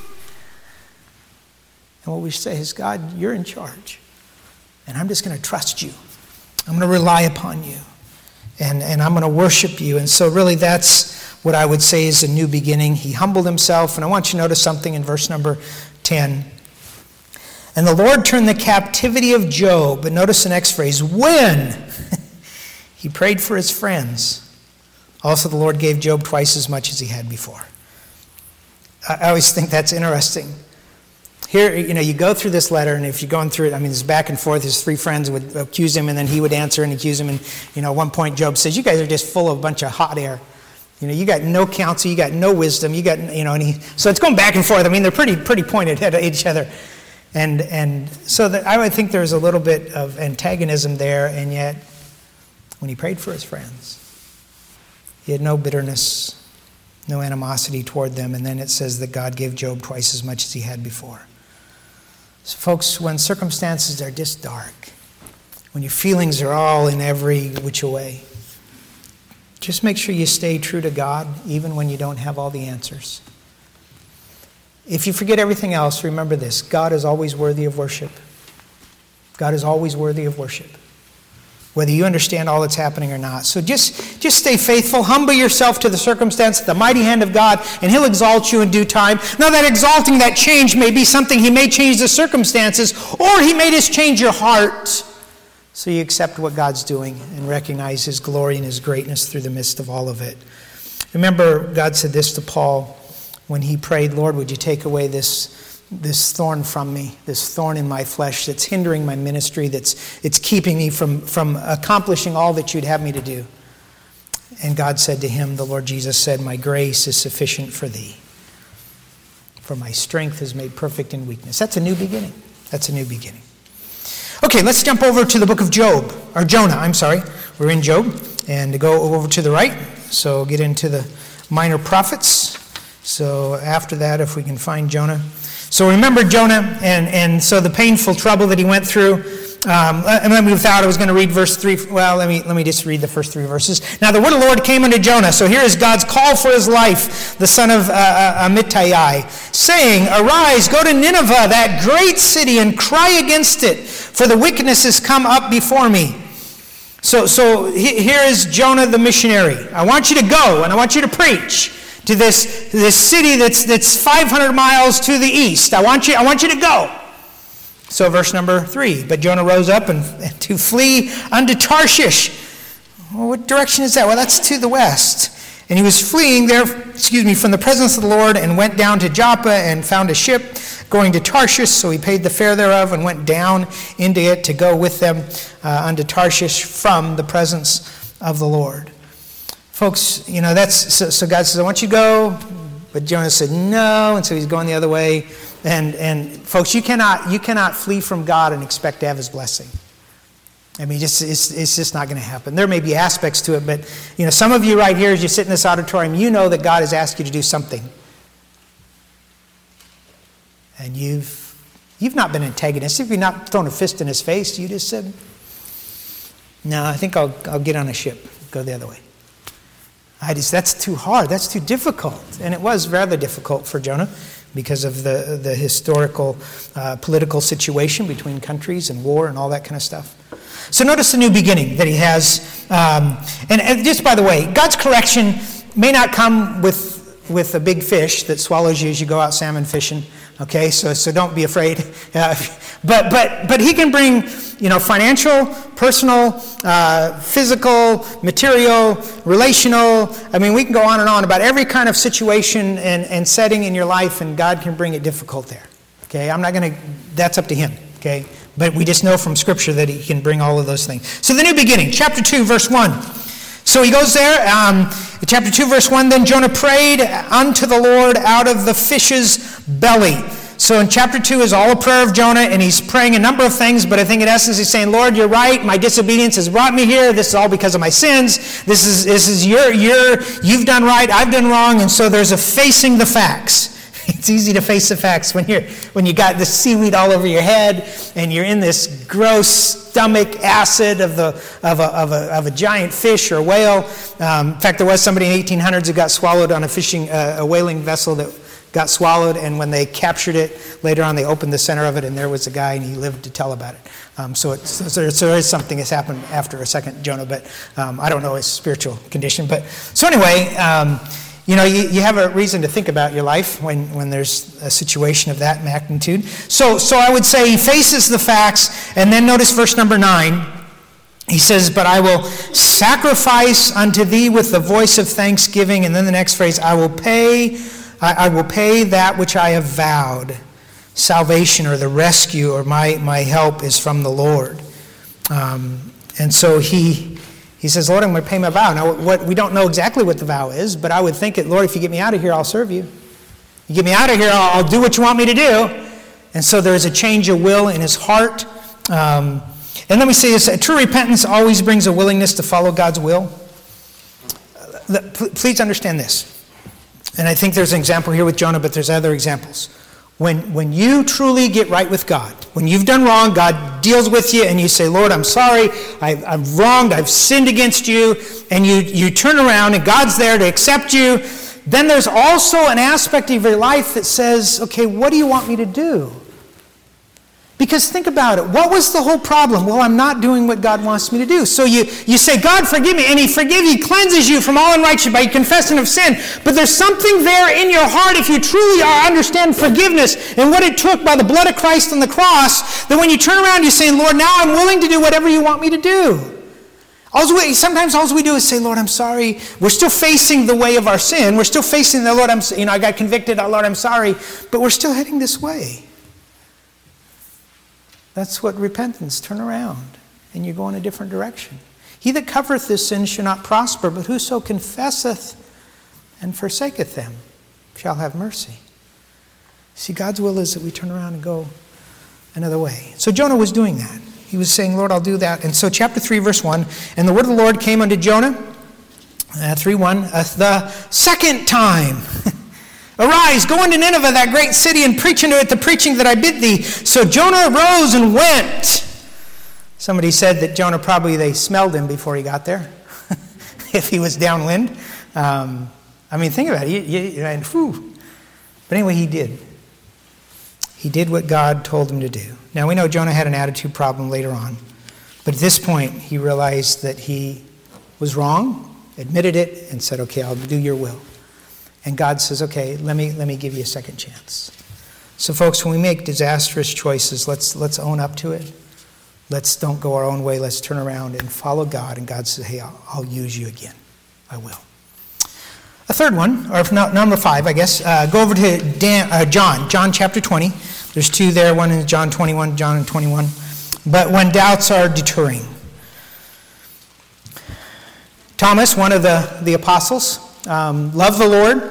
And what we say is, God, you're in charge, and I'm just going to trust you. I'm going to rely upon you, and I'm going to worship you. And so really that's what I would say is a new beginning. He humbled himself, and I want you to notice something in verse number 10. And the Lord turned the captivity of Job, but notice the next phrase, when he prayed for his friends. Also the Lord gave Job twice as much as he had before. I always think that's interesting. Here, you go through this letter, and if you're going through it, it's back and forth. His three friends would accuse him, and then he would answer and accuse him. And, at one point Job says, you guys are just full of a bunch of hot air. You got no counsel, you got no wisdom, so it's going back and forth. They're pretty pointed at each other. And so I would think there's a little bit of antagonism there, and yet when he prayed for his friends, he had no bitterness, no animosity toward them, and then it says that God gave Job twice as much as he had before. So folks, when circumstances are just dark, when your feelings are all in every which way, just make sure you stay true to God even when you don't have all the answers. If you forget everything else, remember this. God is always worthy of worship. God is always worthy of worship, whether you understand all that's happening or not. So just stay faithful. Humble yourself to the circumstance, the mighty hand of God, and he'll exalt you in due time. Now that exalting, that change may be something. He may change the circumstances, or he may just change your heart so you accept what God's doing and recognize his glory and his greatness through the midst of all of it. Remember, God said this to Paul when he prayed, Lord, would you take away this thorn from me, this thorn in my flesh that's hindering my ministry, it's keeping me from accomplishing all that you'd have me to do. And God said to him, the Lord Jesus said, my grace is sufficient for thee, for my strength is made perfect in weakness. That's a new beginning. That's a new beginning. Okay, let's jump over to the book of Jonah. We're in Job, and to go over to the right, so get into the minor prophets. So after that, if we can find Jonah. So remember Jonah, and so the painful trouble that he went through. And we thought I was going to read verse 3. Well, let me just read the first 3 verses. Now the word of the Lord came unto Jonah. So here is God's call for his life, the son of Amittai, saying, arise, go to Nineveh, that great city, and cry against it, for the wickedness has come up before me. So here is Jonah the missionary. I want you to go, and I want you to preach to this city that's 500 miles to the east. I want you to go. So verse number 3, but Jonah rose up and to flee unto Tarshish. Well, what direction is that? Well, that's to the west. And he was fleeing from the presence of the Lord, and went down to Joppa and found a ship going to Tarshish. So he paid the fare thereof and went down into it to go with them unto Tarshish from the presence of the Lord. Folks, so God says, I want you to go. But Jonah said no, and so he's going the other way. And folks, you cannot flee from God and expect to have his blessing. It's just not going to happen. There may be aspects to it, but some of you right here, as you sit in this auditorium, you know that God has asked you to do something, and you've not been antagonistic. You've not thrown a fist in his face. You just said, "No, I think I'll get on a ship, go the other way." That's too hard. That's too difficult, and it was rather difficult for Jonah, because of the historical political situation between countries and war and all that kind of stuff. So notice the new beginning that he has. And just by the way, God's correction may not come with a big fish that swallows you as you go out salmon fishing. Okay, so don't be afraid. But he can bring financial, personal, physical, material, relational. I mean, we can go on and on about every kind of situation and setting in your life, and God can bring it difficult there. Okay, that's up to him. Okay, but we just know from Scripture that he can bring all of those things. So the new beginning, chapter 2, verse 1. So he goes there, chapter 2, verse 1, then Jonah prayed unto the Lord out of the fish's belly. So in chapter 2 is all a prayer of Jonah, and he's praying a number of things, but I think in essence he's saying, Lord, you're right, my disobedience has brought me here, this is all because of my sins, this is you've done right, I've done wrong, and so there's a facing the facts. It's easy to face the facts when you got this seaweed all over your head and you're in this gross stomach acid of a giant fish or whale. In fact, there was somebody in the 1800s who got swallowed on a whaling vessel that got swallowed, and when they captured it later on, they opened the center of it, and there was a guy, and he lived to tell about it. So there is something that's happened after a second Jonah, but I don't know his spiritual condition. But so anyway. You have a reason to think about your life when there's a situation of that magnitude. So I would say he faces the facts, and then notice verse number 9. He says, but I will sacrifice unto thee with the voice of thanksgiving. And then the next phrase, I will pay that which I have vowed. Salvation or the rescue or my help is from the Lord. And so he says, Lord, I'm going to pay my vow. Now, we don't know exactly what the vow is, but I would think that, Lord, if you get me out of here, I'll serve you. You get me out of here, I'll do what you want me to do. And so there is a change of will in his heart. And let me say this, true repentance always brings a willingness to follow God's will. Please understand this. And I think there's an example here with Jonah, but there's other examples. When you truly get right with God, when you've done wrong, God deals with you and you say, Lord, I'm sorry, I've wronged, I've sinned against you, and you turn around and God's there to accept you, then there's also an aspect of your life that says, okay, what do you want me to do? Because think about it. What was the whole problem? Well, I'm not doing what God wants me to do. So you say, God, forgive me. And he forgives, he cleanses you from all unrighteousness by confessing of sin. But there's something there in your heart, if you truly understand forgiveness and what it took by the blood of Christ on the cross, that when you turn around, you're saying, Lord, now I'm willing to do whatever you want me to do. Sometimes all we do is say, Lord, I'm sorry. We're still facing the way of our sin. We're still facing the Lord, I got convicted. Oh, Lord, I'm sorry. But we're still heading this way. That's what repentance, turn around, and you go in a different direction. He that covereth his sin shall not prosper, but whoso confesseth and forsaketh them shall have mercy. See, God's will is that we turn around and go another way. So Jonah was doing that. He was saying, Lord, I'll do that. And so chapter 3, verse 1, and the word of the Lord came unto Jonah, 3:1, the second time. Arise, go into Nineveh, that great city, and preach unto it the preaching that I bid thee. So Jonah arose and went. Somebody said that Jonah they smelled him before he got there, if he was downwind. Think about it. But anyway, he did. He did what God told him to do. Now, we know Jonah had an attitude problem later on. But at this point, he realized that he was wrong, admitted it, and said, okay, I'll do your will. And God says, okay, let me give you a second chance. So folks, when we make disastrous choices, let's own up to it. Let's don't go our own way. Let's turn around and follow God. And God says, hey, I'll use you again. I will. A third one, or if not, number 5, I guess, go over to John chapter 20. There's 2 there, one in John 21, John 21. But when doubts are deterring. Thomas, one of the apostles, loved the Lord.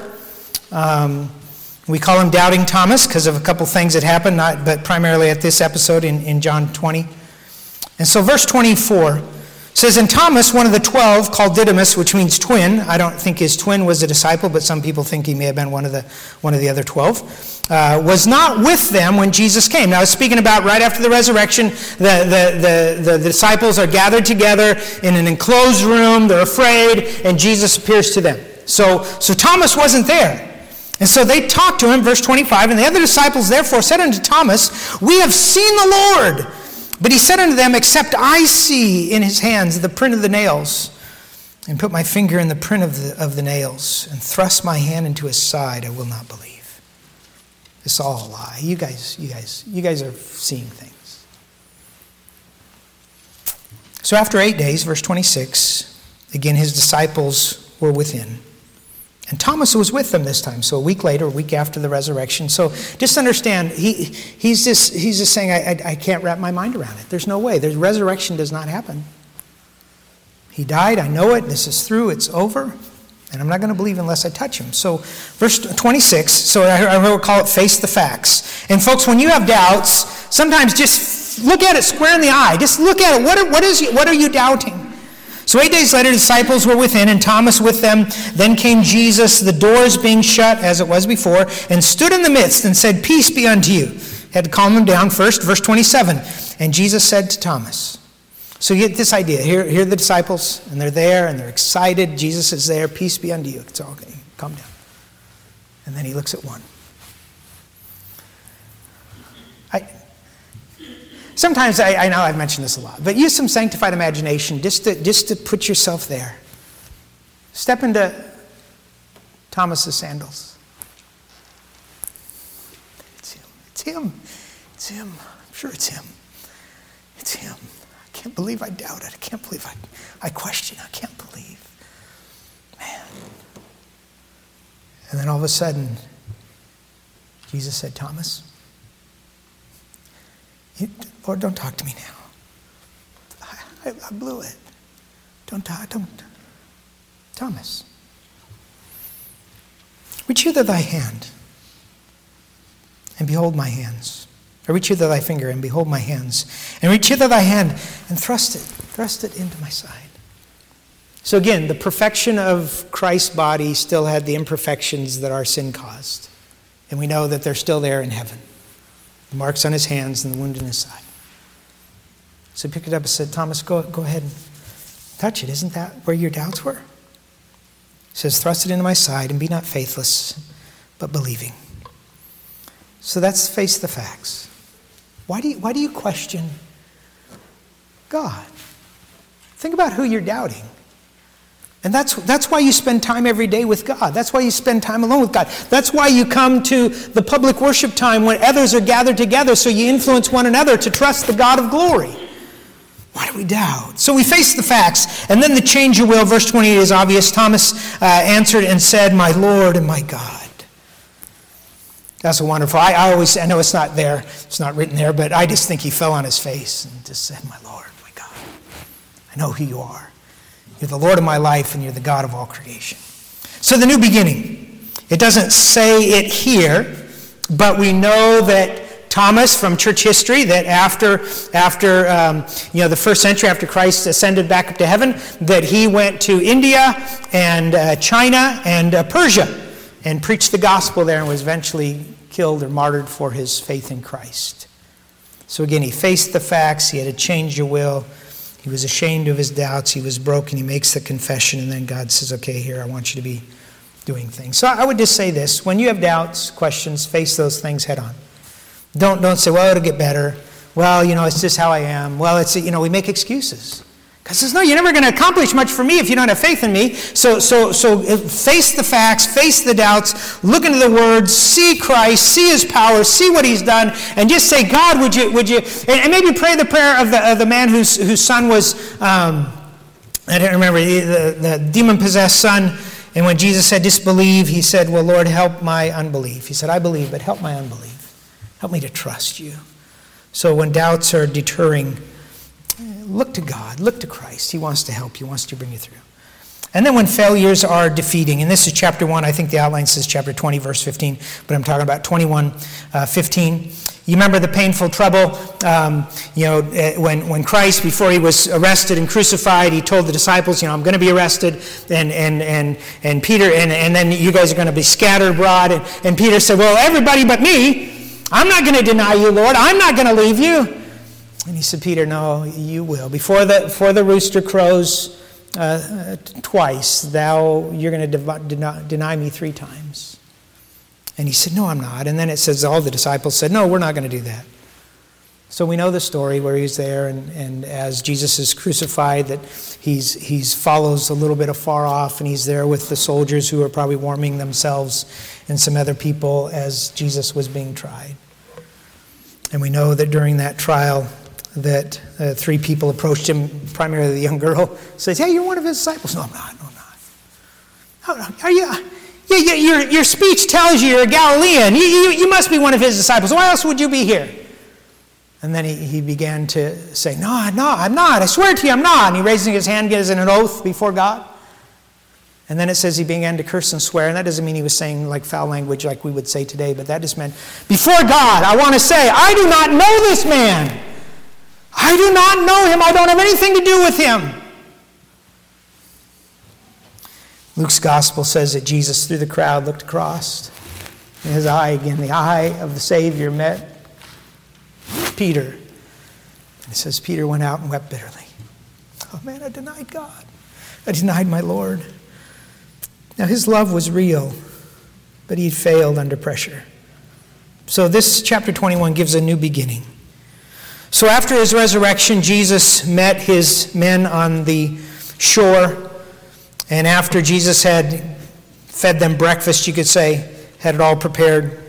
We call him Doubting Thomas because of a couple things that happened, but primarily at this episode in John 20. And so verse 24 says, and Thomas, one of the 12, called Didymus, which means twin. I don't think his twin was a disciple, but some people think he may have been one of the other 12, was not with them when Jesus came. Now, I was speaking about right after the resurrection, the disciples are gathered together in an enclosed room. They're afraid, and Jesus appears to them. So Thomas wasn't there. And so they talked to him, verse 25, and the other disciples therefore said unto Thomas, we have seen the Lord. But he said unto them, except I see in his hands the print of the nails, and put my finger in the print of the nails, and thrust my hand into his side, I will not believe. It's all a lie. You guys are seeing things. So after 8 days, verse 26, again his disciples were within. And Thomas was with them this time, so a week later, a week after the resurrection. So just understand, he's just saying, I can't wrap my mind around it. There's no way. The resurrection does not happen. He died, I know it, this is through, it's over, and I'm not going to believe unless I touch him. So verse 26, so I will call it face the facts. And folks, when you have doubts, sometimes just look at it square in the eye. Just look at it. What are you doubting? So 8 days later, the disciples were within, and Thomas with them. Then came Jesus, the doors being shut, as it was before, and stood in the midst and said, "Peace be unto you." Had to calm them down first. Verse 27, and Jesus said to Thomas. So you get this idea. Here are the disciples, and they're there, and they're excited. Jesus is there. Peace be unto you. It's all okay. Calm down. And then he looks at one. Sometimes, I know I've mentioned this a lot, but use some sanctified imagination just to put yourself there. Step into Thomas's sandals. It's him. It's him. It's him. I'm sure it's him. It's him. I can't believe I doubted. I can't believe I questioned. I can't believe. Man. And then all of a sudden, Jesus said, "Thomas, Lord, don't talk to me now. I blew it. Don't. Thomas, reach hither thy hand, and behold my hands. Or reach hither thy finger, and behold my hands. And reach hither thy hand, and thrust it into my side." So again, the perfection of Christ's body still had the imperfections that our sin caused. And we know that they're still there in heaven. The marks on his hands and the wound in his side. So he picked it up and said, "Thomas, go ahead and touch it. Isn't that where your doubts were?" He says, "Thrust it into my side and be not faithless, but believing." So that's face the facts. Why do you question God? Think about who you're doubting. And that's why you spend time every day with God. That's why you spend time alone with God. That's why you come to the public worship time when others are gathered together, so you influence one another to trust the God of glory. Why do we doubt? So we face the facts, and then the change your will. Verse 28 is obvious. Thomas answered and said, "My Lord and my God." That's wonderful. I know it's not there. It's not written there, but I just think he fell on his face and just said, "My Lord, my God, I know who you are. You're the Lord of my life, and you're the God of all creation." So the new beginning. It doesn't say it here, but we know that Thomas from church history, that after the first century, after Christ ascended back up to heaven, that he went to India and China and Persia and preached the gospel there and was eventually killed or martyred for his faith in Christ. So again, he faced the facts. He had to change your will. He was ashamed of his doubts. He was broken. He makes the confession, and then God says, "Okay, here, I want you to be doing things." So I would just say this. When you have doubts, questions, face those things head on. Don't say, "Well, it'll get better. Well, it's just how I am." Well, we make excuses. God says, "No, you're never going to accomplish much for me if you don't have faith in me." So face the facts, face the doubts, look into the Word, see Christ, see His power, see what He's done, and just say, "God, would you?" And maybe pray the prayer of the man whose son was, I don't remember, the demon-possessed son. And when Jesus said, "Just believe," he said, "Well, Lord, help my unbelief." He said, "I believe, but help my unbelief. Help me to trust you." So when doubts are deterring, look to God, look to Christ. He wants to help you, he wants to bring you through. And then when failures are defeating, and this is chapter 1, I think the outline says chapter 20, verse 15, but I'm talking about 21:15. You remember the painful trouble, when Christ, before he was arrested and crucified, he told the disciples, "I'm going to be arrested, and Peter, and then you guys are going to be scattered abroad." And Peter said, "Well, everybody but me. I'm not going to deny you, Lord. I'm not going to leave you." And he said, "Peter, no, you will. Before the rooster crows twice, you're going to deny me 3 times. And he said, "No, I'm not." And then it says all the disciples said, "No, we're not going to do that." So we know the story where he's there, and as Jesus is crucified, that he's follows a little bit afar off, and he's there with the soldiers who are probably warming themselves and some other people as Jesus was being tried. And we know that during that trial, that 3 people approached him, primarily the young girl, says, hey, you're one of his disciples. No, I'm not. Are you? Yeah, your speech tells you you're a Galilean. You must be one of his disciples. Why else would you be here? And then he began to say, no, I'm not. I swear to you, I'm not. And he raising his hand, gives an oath before God. And then it says he began to curse and swear. And that doesn't mean he was saying like foul language like we would say today, but that just meant, before God, I want to say, I do not know this man. I do not know him. I don't have anything to do with him. Luke's gospel says that Jesus, through the crowd, looked across. And his eye, again, the eye of the Savior, met Peter. And it says Peter went out and wept bitterly. Oh man, I denied God. I denied my Lord. Now his love was real, but he had failed under pressure. So this chapter 21 gives a new beginning. So after his resurrection, Jesus met his men on the shore. And after Jesus had fed them breakfast, you could say, had it all prepared.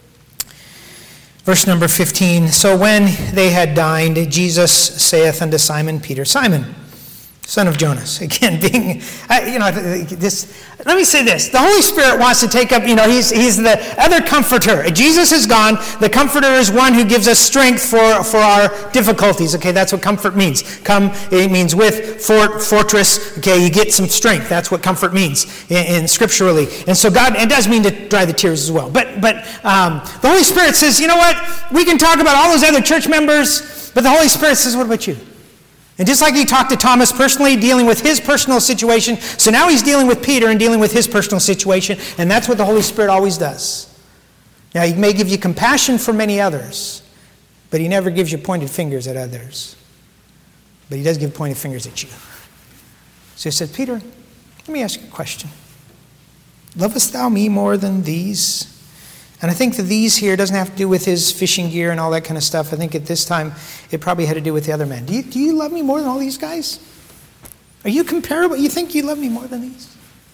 Verse number 15, so when they had dined, Jesus saith unto Simon Peter, Simon, son of Jonas. Again, let me say this. The Holy Spirit wants to take up, he's the other comforter. Jesus is gone. The comforter is one who gives us strength for our difficulties. Okay, that's what comfort means. It means with, fortress. Okay, you get some strength. That's what comfort means in scripturally. And so God, it does mean to dry the tears as well. But the Holy Spirit says, you know what? We can talk about all those other church members, but the Holy Spirit says, what about you? And just like he talked to Thomas personally, dealing with his personal situation, so now he's dealing with Peter and dealing with his personal situation, and that's what the Holy Spirit always does. Now, he may give you compassion for many others, but he never gives you pointed fingers at others. But he does give pointed fingers at you. So he said, Peter, let me ask you a question. Lovest thou me more than these? And I think the these here doesn't have to do with his fishing gear and all that kind of stuff. I think at this time it probably had to do with the other men. Do you love me more than all these guys? Are you comparable? You think you love me more than these?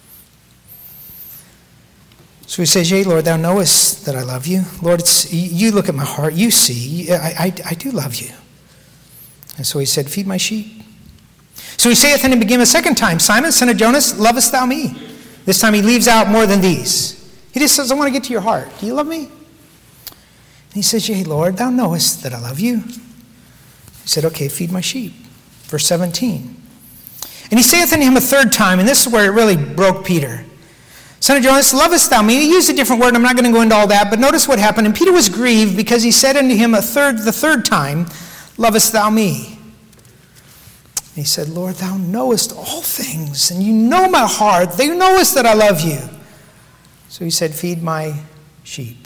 So he says, yea, Lord, thou knowest that I love you. Lord, you look at my heart. You see, I do love you. And so he said, feed my sheep. So he saith unto him a second time, Simon, son of Jonas, lovest thou me? This time he leaves out more than these. He just says, I want to get to your heart. Do you love me? And he says, yea, Lord, thou knowest that I love you. He said, okay, feed my sheep. Verse 17. And he saith unto him a third time, and this is where it really broke Peter. Son of Jonas, lovest thou me? He used a different word. I'm not going to go into all that, but notice what happened. And Peter was grieved because he said unto him the third time, lovest thou me? And he said, Lord, thou knowest all things, and you know my heart. Thou knowest that I love you. So he said, feed my sheep.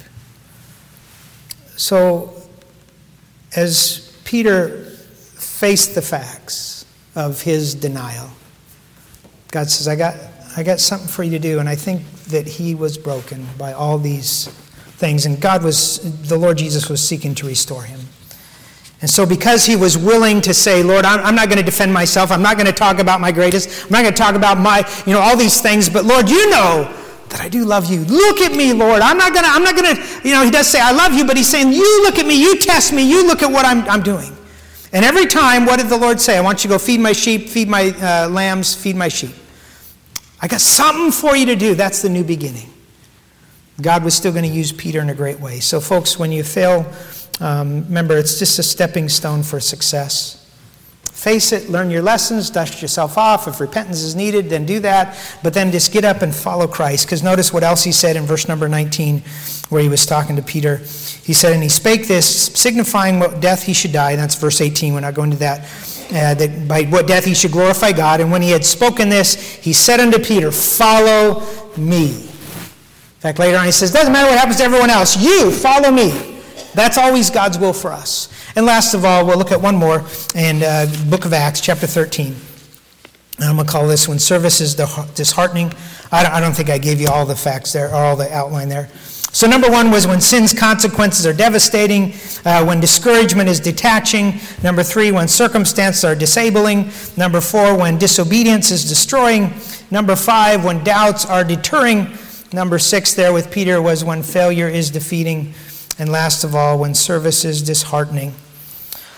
So as Peter faced the facts of his denial, God says, I got something for you to do. And I think that he was broken by all these things. And the Lord Jesus was seeking to restore him. And so because he was willing to say, Lord, I'm not going to defend myself. I'm not going to talk about my greatest. I'm not going to talk about all these things. But Lord, you know that I do love you. Look at me, Lord. I'm not going to, he does say, I love you, but he's saying, you look at me, you test me, you look at what I'm doing. And every time, what did the Lord say? I want you to go feed my sheep, feed my lambs, feed my sheep. I got something for you to do. That's the new beginning. God was still going to use Peter in a great way. So folks, when you fail, remember, it's just a stepping stone for success. Face it, learn your lessons, dust yourself off. If repentance is needed, then do that. But then just get up and follow Christ. Because notice what else he said in verse number 19, where he was talking to Peter. He said, and he spake this, signifying what death he should die. And that's verse 18. We're not going to that. That by what death he should glorify God. And when he had spoken this, he said unto Peter, follow me. In fact, later on he says, doesn't matter what happens to everyone else. You follow me. That's always God's will for us. And last of all, we'll look at one more in book of Acts, chapter 13. And I'm going to call this When Service is Disheartening. I don't think I gave you all the facts there, or all the outline there. So number one was when sin's consequences are devastating, when discouragement is detaching. Number three, when circumstances are disabling. Number four, when disobedience is destroying. Number five, when doubts are deterring. Number six there with Peter was when failure is defeating. And last of all, when service is disheartening.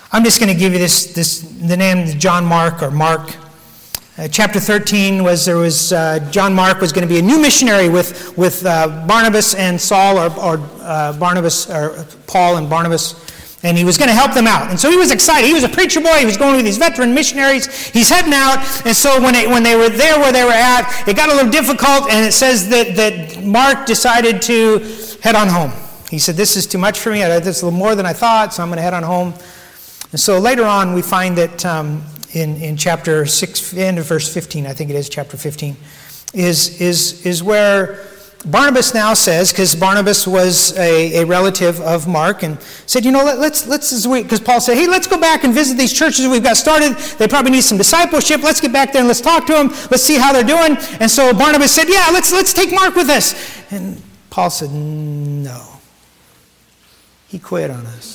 I'm just going to give you the name John Mark or Mark. Chapter 13 was John Mark was going to be a new missionary with Barnabas and Saul or Barnabas or Paul and Barnabas, and he was going to help them out. And so he was excited. He was a preacher boy. He was going with these veteran missionaries. He's heading out, and so when they were there where they were at, it got a little difficult, and it says that Mark decided to head on home. He said, "This is too much for me. This is a little more than I thought, so I'm going to head on home." And so later on, we find that in chapter 6, end of verse 15, I think it is chapter 15, is where Barnabas now says, because Barnabas was a relative of Mark, and said, let's because Paul said, hey, let's go back and visit these churches we've got started. They probably need some discipleship. Let's get back there and let's talk to them. Let's see how they're doing. And so Barnabas said, yeah, let's take Mark with us. And Paul said, no. He quit on us.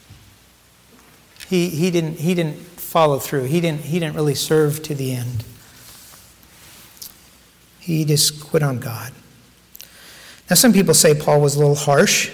He didn't follow through. He didn't really serve to the end. He just quit on God. Now, some people say Paul was a little harsh.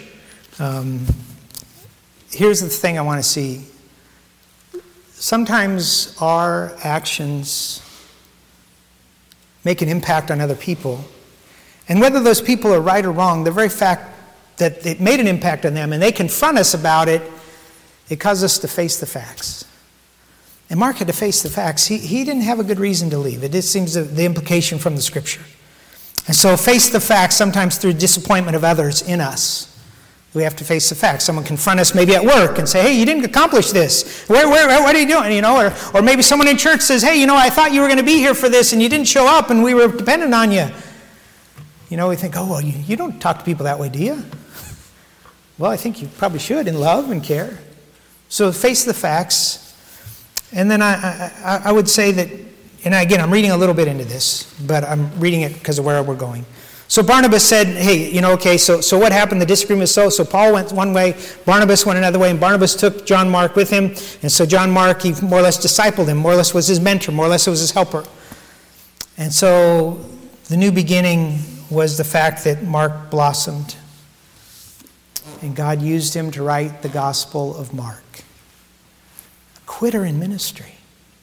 Here's the thing I want to see. Sometimes our actions make an impact on other people. And whether those people are right or wrong, the very fact that it made an impact on them and they confront us about it, it caused us to face the facts. And Mark had to face the facts. He didn't have a good reason to leave. It just seems the implication from the Scripture. And so face the facts sometimes through disappointment of others in us. We have to face the facts. Someone confront us maybe at work and say, hey, you didn't accomplish this. What are you doing? Or maybe someone in church says, hey, I thought you were going to be here for this and you didn't show up and we were dependent on you. We think, oh, well, you don't talk to people that way, do you? Well, I think you probably should in love and care. So face the facts. And then I would say that, and again, I'm reading a little bit into this, but I'm reading it because of where we're going. So Barnabas said, hey, okay, so what happened? The disagreement was so Paul went one way, Barnabas went another way, and Barnabas took John Mark with him. And so John Mark, he more or less discipled him, more or less was his mentor, more or less was his helper. And so the new beginning was the fact that Mark blossomed. And God used him to write the Gospel of Mark. A quitter in ministry.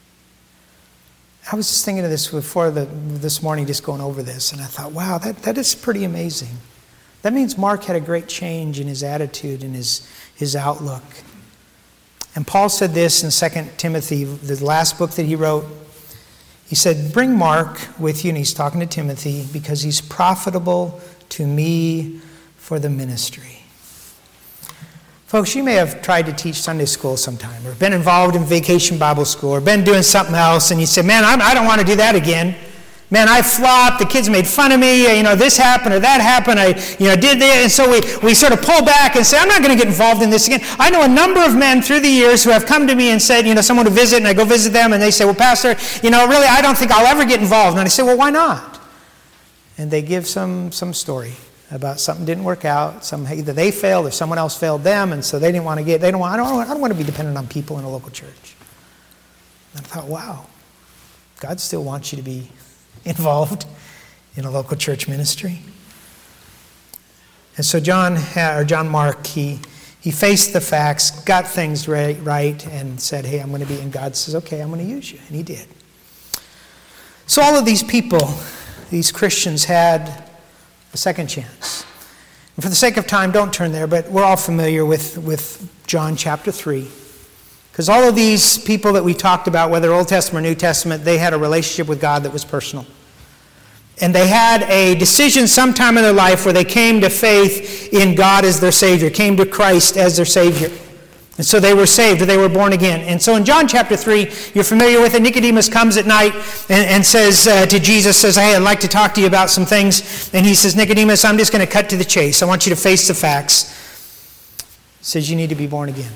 I was just thinking of this before this morning, just going over this, and I thought, wow, that is pretty amazing. That means Mark had a great change in his attitude and his outlook. And Paul said this in 2 Timothy, the last book that he wrote. He said, bring Mark with you, and he's talking to Timothy, because he's profitable to me for the ministry. Folks, you may have tried to teach Sunday school sometime, or been involved in vacation Bible school, or been doing something else, and you say, man, I don't want to do that again. Man, I flopped, the kids made fun of me, this happened or that happened, I did this, and so we sort of pull back and say, I'm not going to get involved in this again. I know a number of men through the years who have come to me and said, someone to visit, and I go visit them, and they say, well, Pastor, really, I don't think I'll ever get involved. And I say, well, why not? And they give some story about something didn't work out, either they failed or someone else failed them, and so they didn't want to I don't want to be dependent on people in a local church. And I thought, wow, God still wants you to be involved in a local church ministry. And so John Mark, he faced the facts, got things right, and said, hey, I'm going to be, and God says, okay, I'm going to use you, and he did. So all of these people, these Christians, had a second chance. And for the sake of time, don't turn there, but we're all familiar with John chapter 3. Because all of these people that we talked about, whether Old Testament or New Testament, they had a relationship with God that was personal. And they had a decision sometime in their life where they came to faith in God as their Savior, came to Christ as their Savior. And so they were saved, or they were born again. And so in John chapter 3, you're familiar with it. Nicodemus comes at night and says to Jesus, hey, I'd like to talk to you about some things. And he says, Nicodemus, I'm just going to cut to the chase. I want you to face the facts. He says, you need to be born again.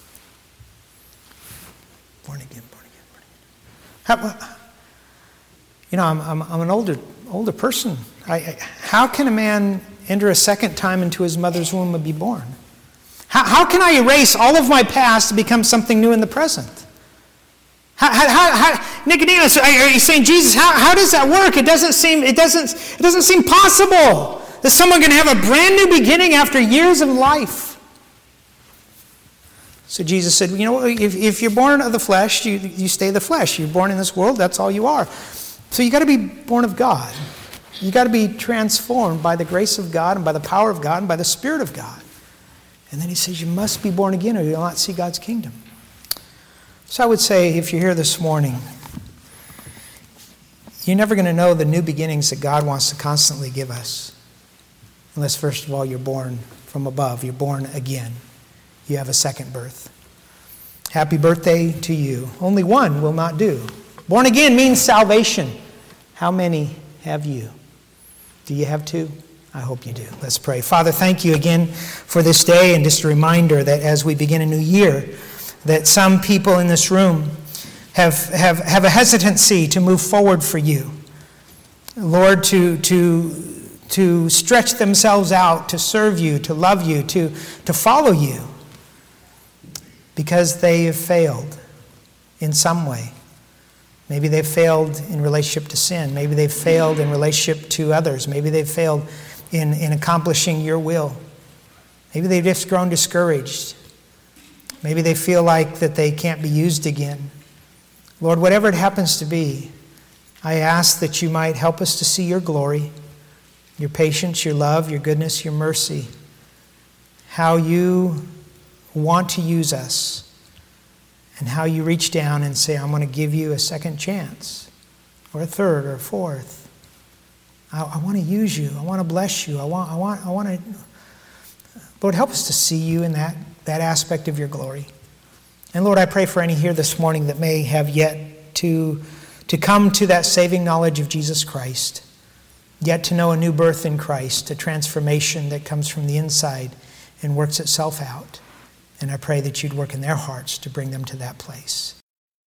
Born again. I'm an older person. How can a man enter a second time into his mother's womb and be born? How can I erase all of my past to become something new in the present? Nicodemus, are you saying, Jesus, how does that work? It doesn't seem possible that someone can have a brand new beginning after years of life. So Jesus said, if you're born of the flesh, you stay the flesh. You're born in this world, that's all you are. So you got to be born of God. You got to be transformed by the grace of God and by the power of God and by the Spirit of God. And then he says, you must be born again or you'll not see God's kingdom. So I would say, if you're here this morning, you're never going to know the new beginnings that God wants to constantly give us. Unless, first of all, you're born from above. You're born again. You have a second birth. Happy birthday to you. Only one will not do. Born again means salvation. How many have you? Do you have two? I hope you do. Let's pray. Father, thank you again for this day, and just a reminder that as we begin a new year, that some people in this room have a hesitancy to move forward for you. Lord, to stretch themselves out, to serve you, to love you, to follow you, because they have failed in some way. Maybe they've failed in relationship to sin. Maybe they've failed in relationship to others. Maybe they've failed in accomplishing your will. Maybe they've just grown discouraged. Maybe they feel like that they can't be used again. Lord, whatever it happens to be, I ask that you might help us to see your glory, your patience, your love, your goodness, your mercy, how you want to use us, and how you reach down and say, I'm going to give you a second chance, or a third, or a fourth. I want to use you. I want to bless you. I want to. Lord, help us to see you in that aspect of your glory. And Lord, I pray for any here this morning that may have yet to come to that saving knowledge of Jesus Christ, yet to know a new birth in Christ, a transformation that comes from the inside and works itself out. And I pray that you'd work in their hearts to bring them to that place.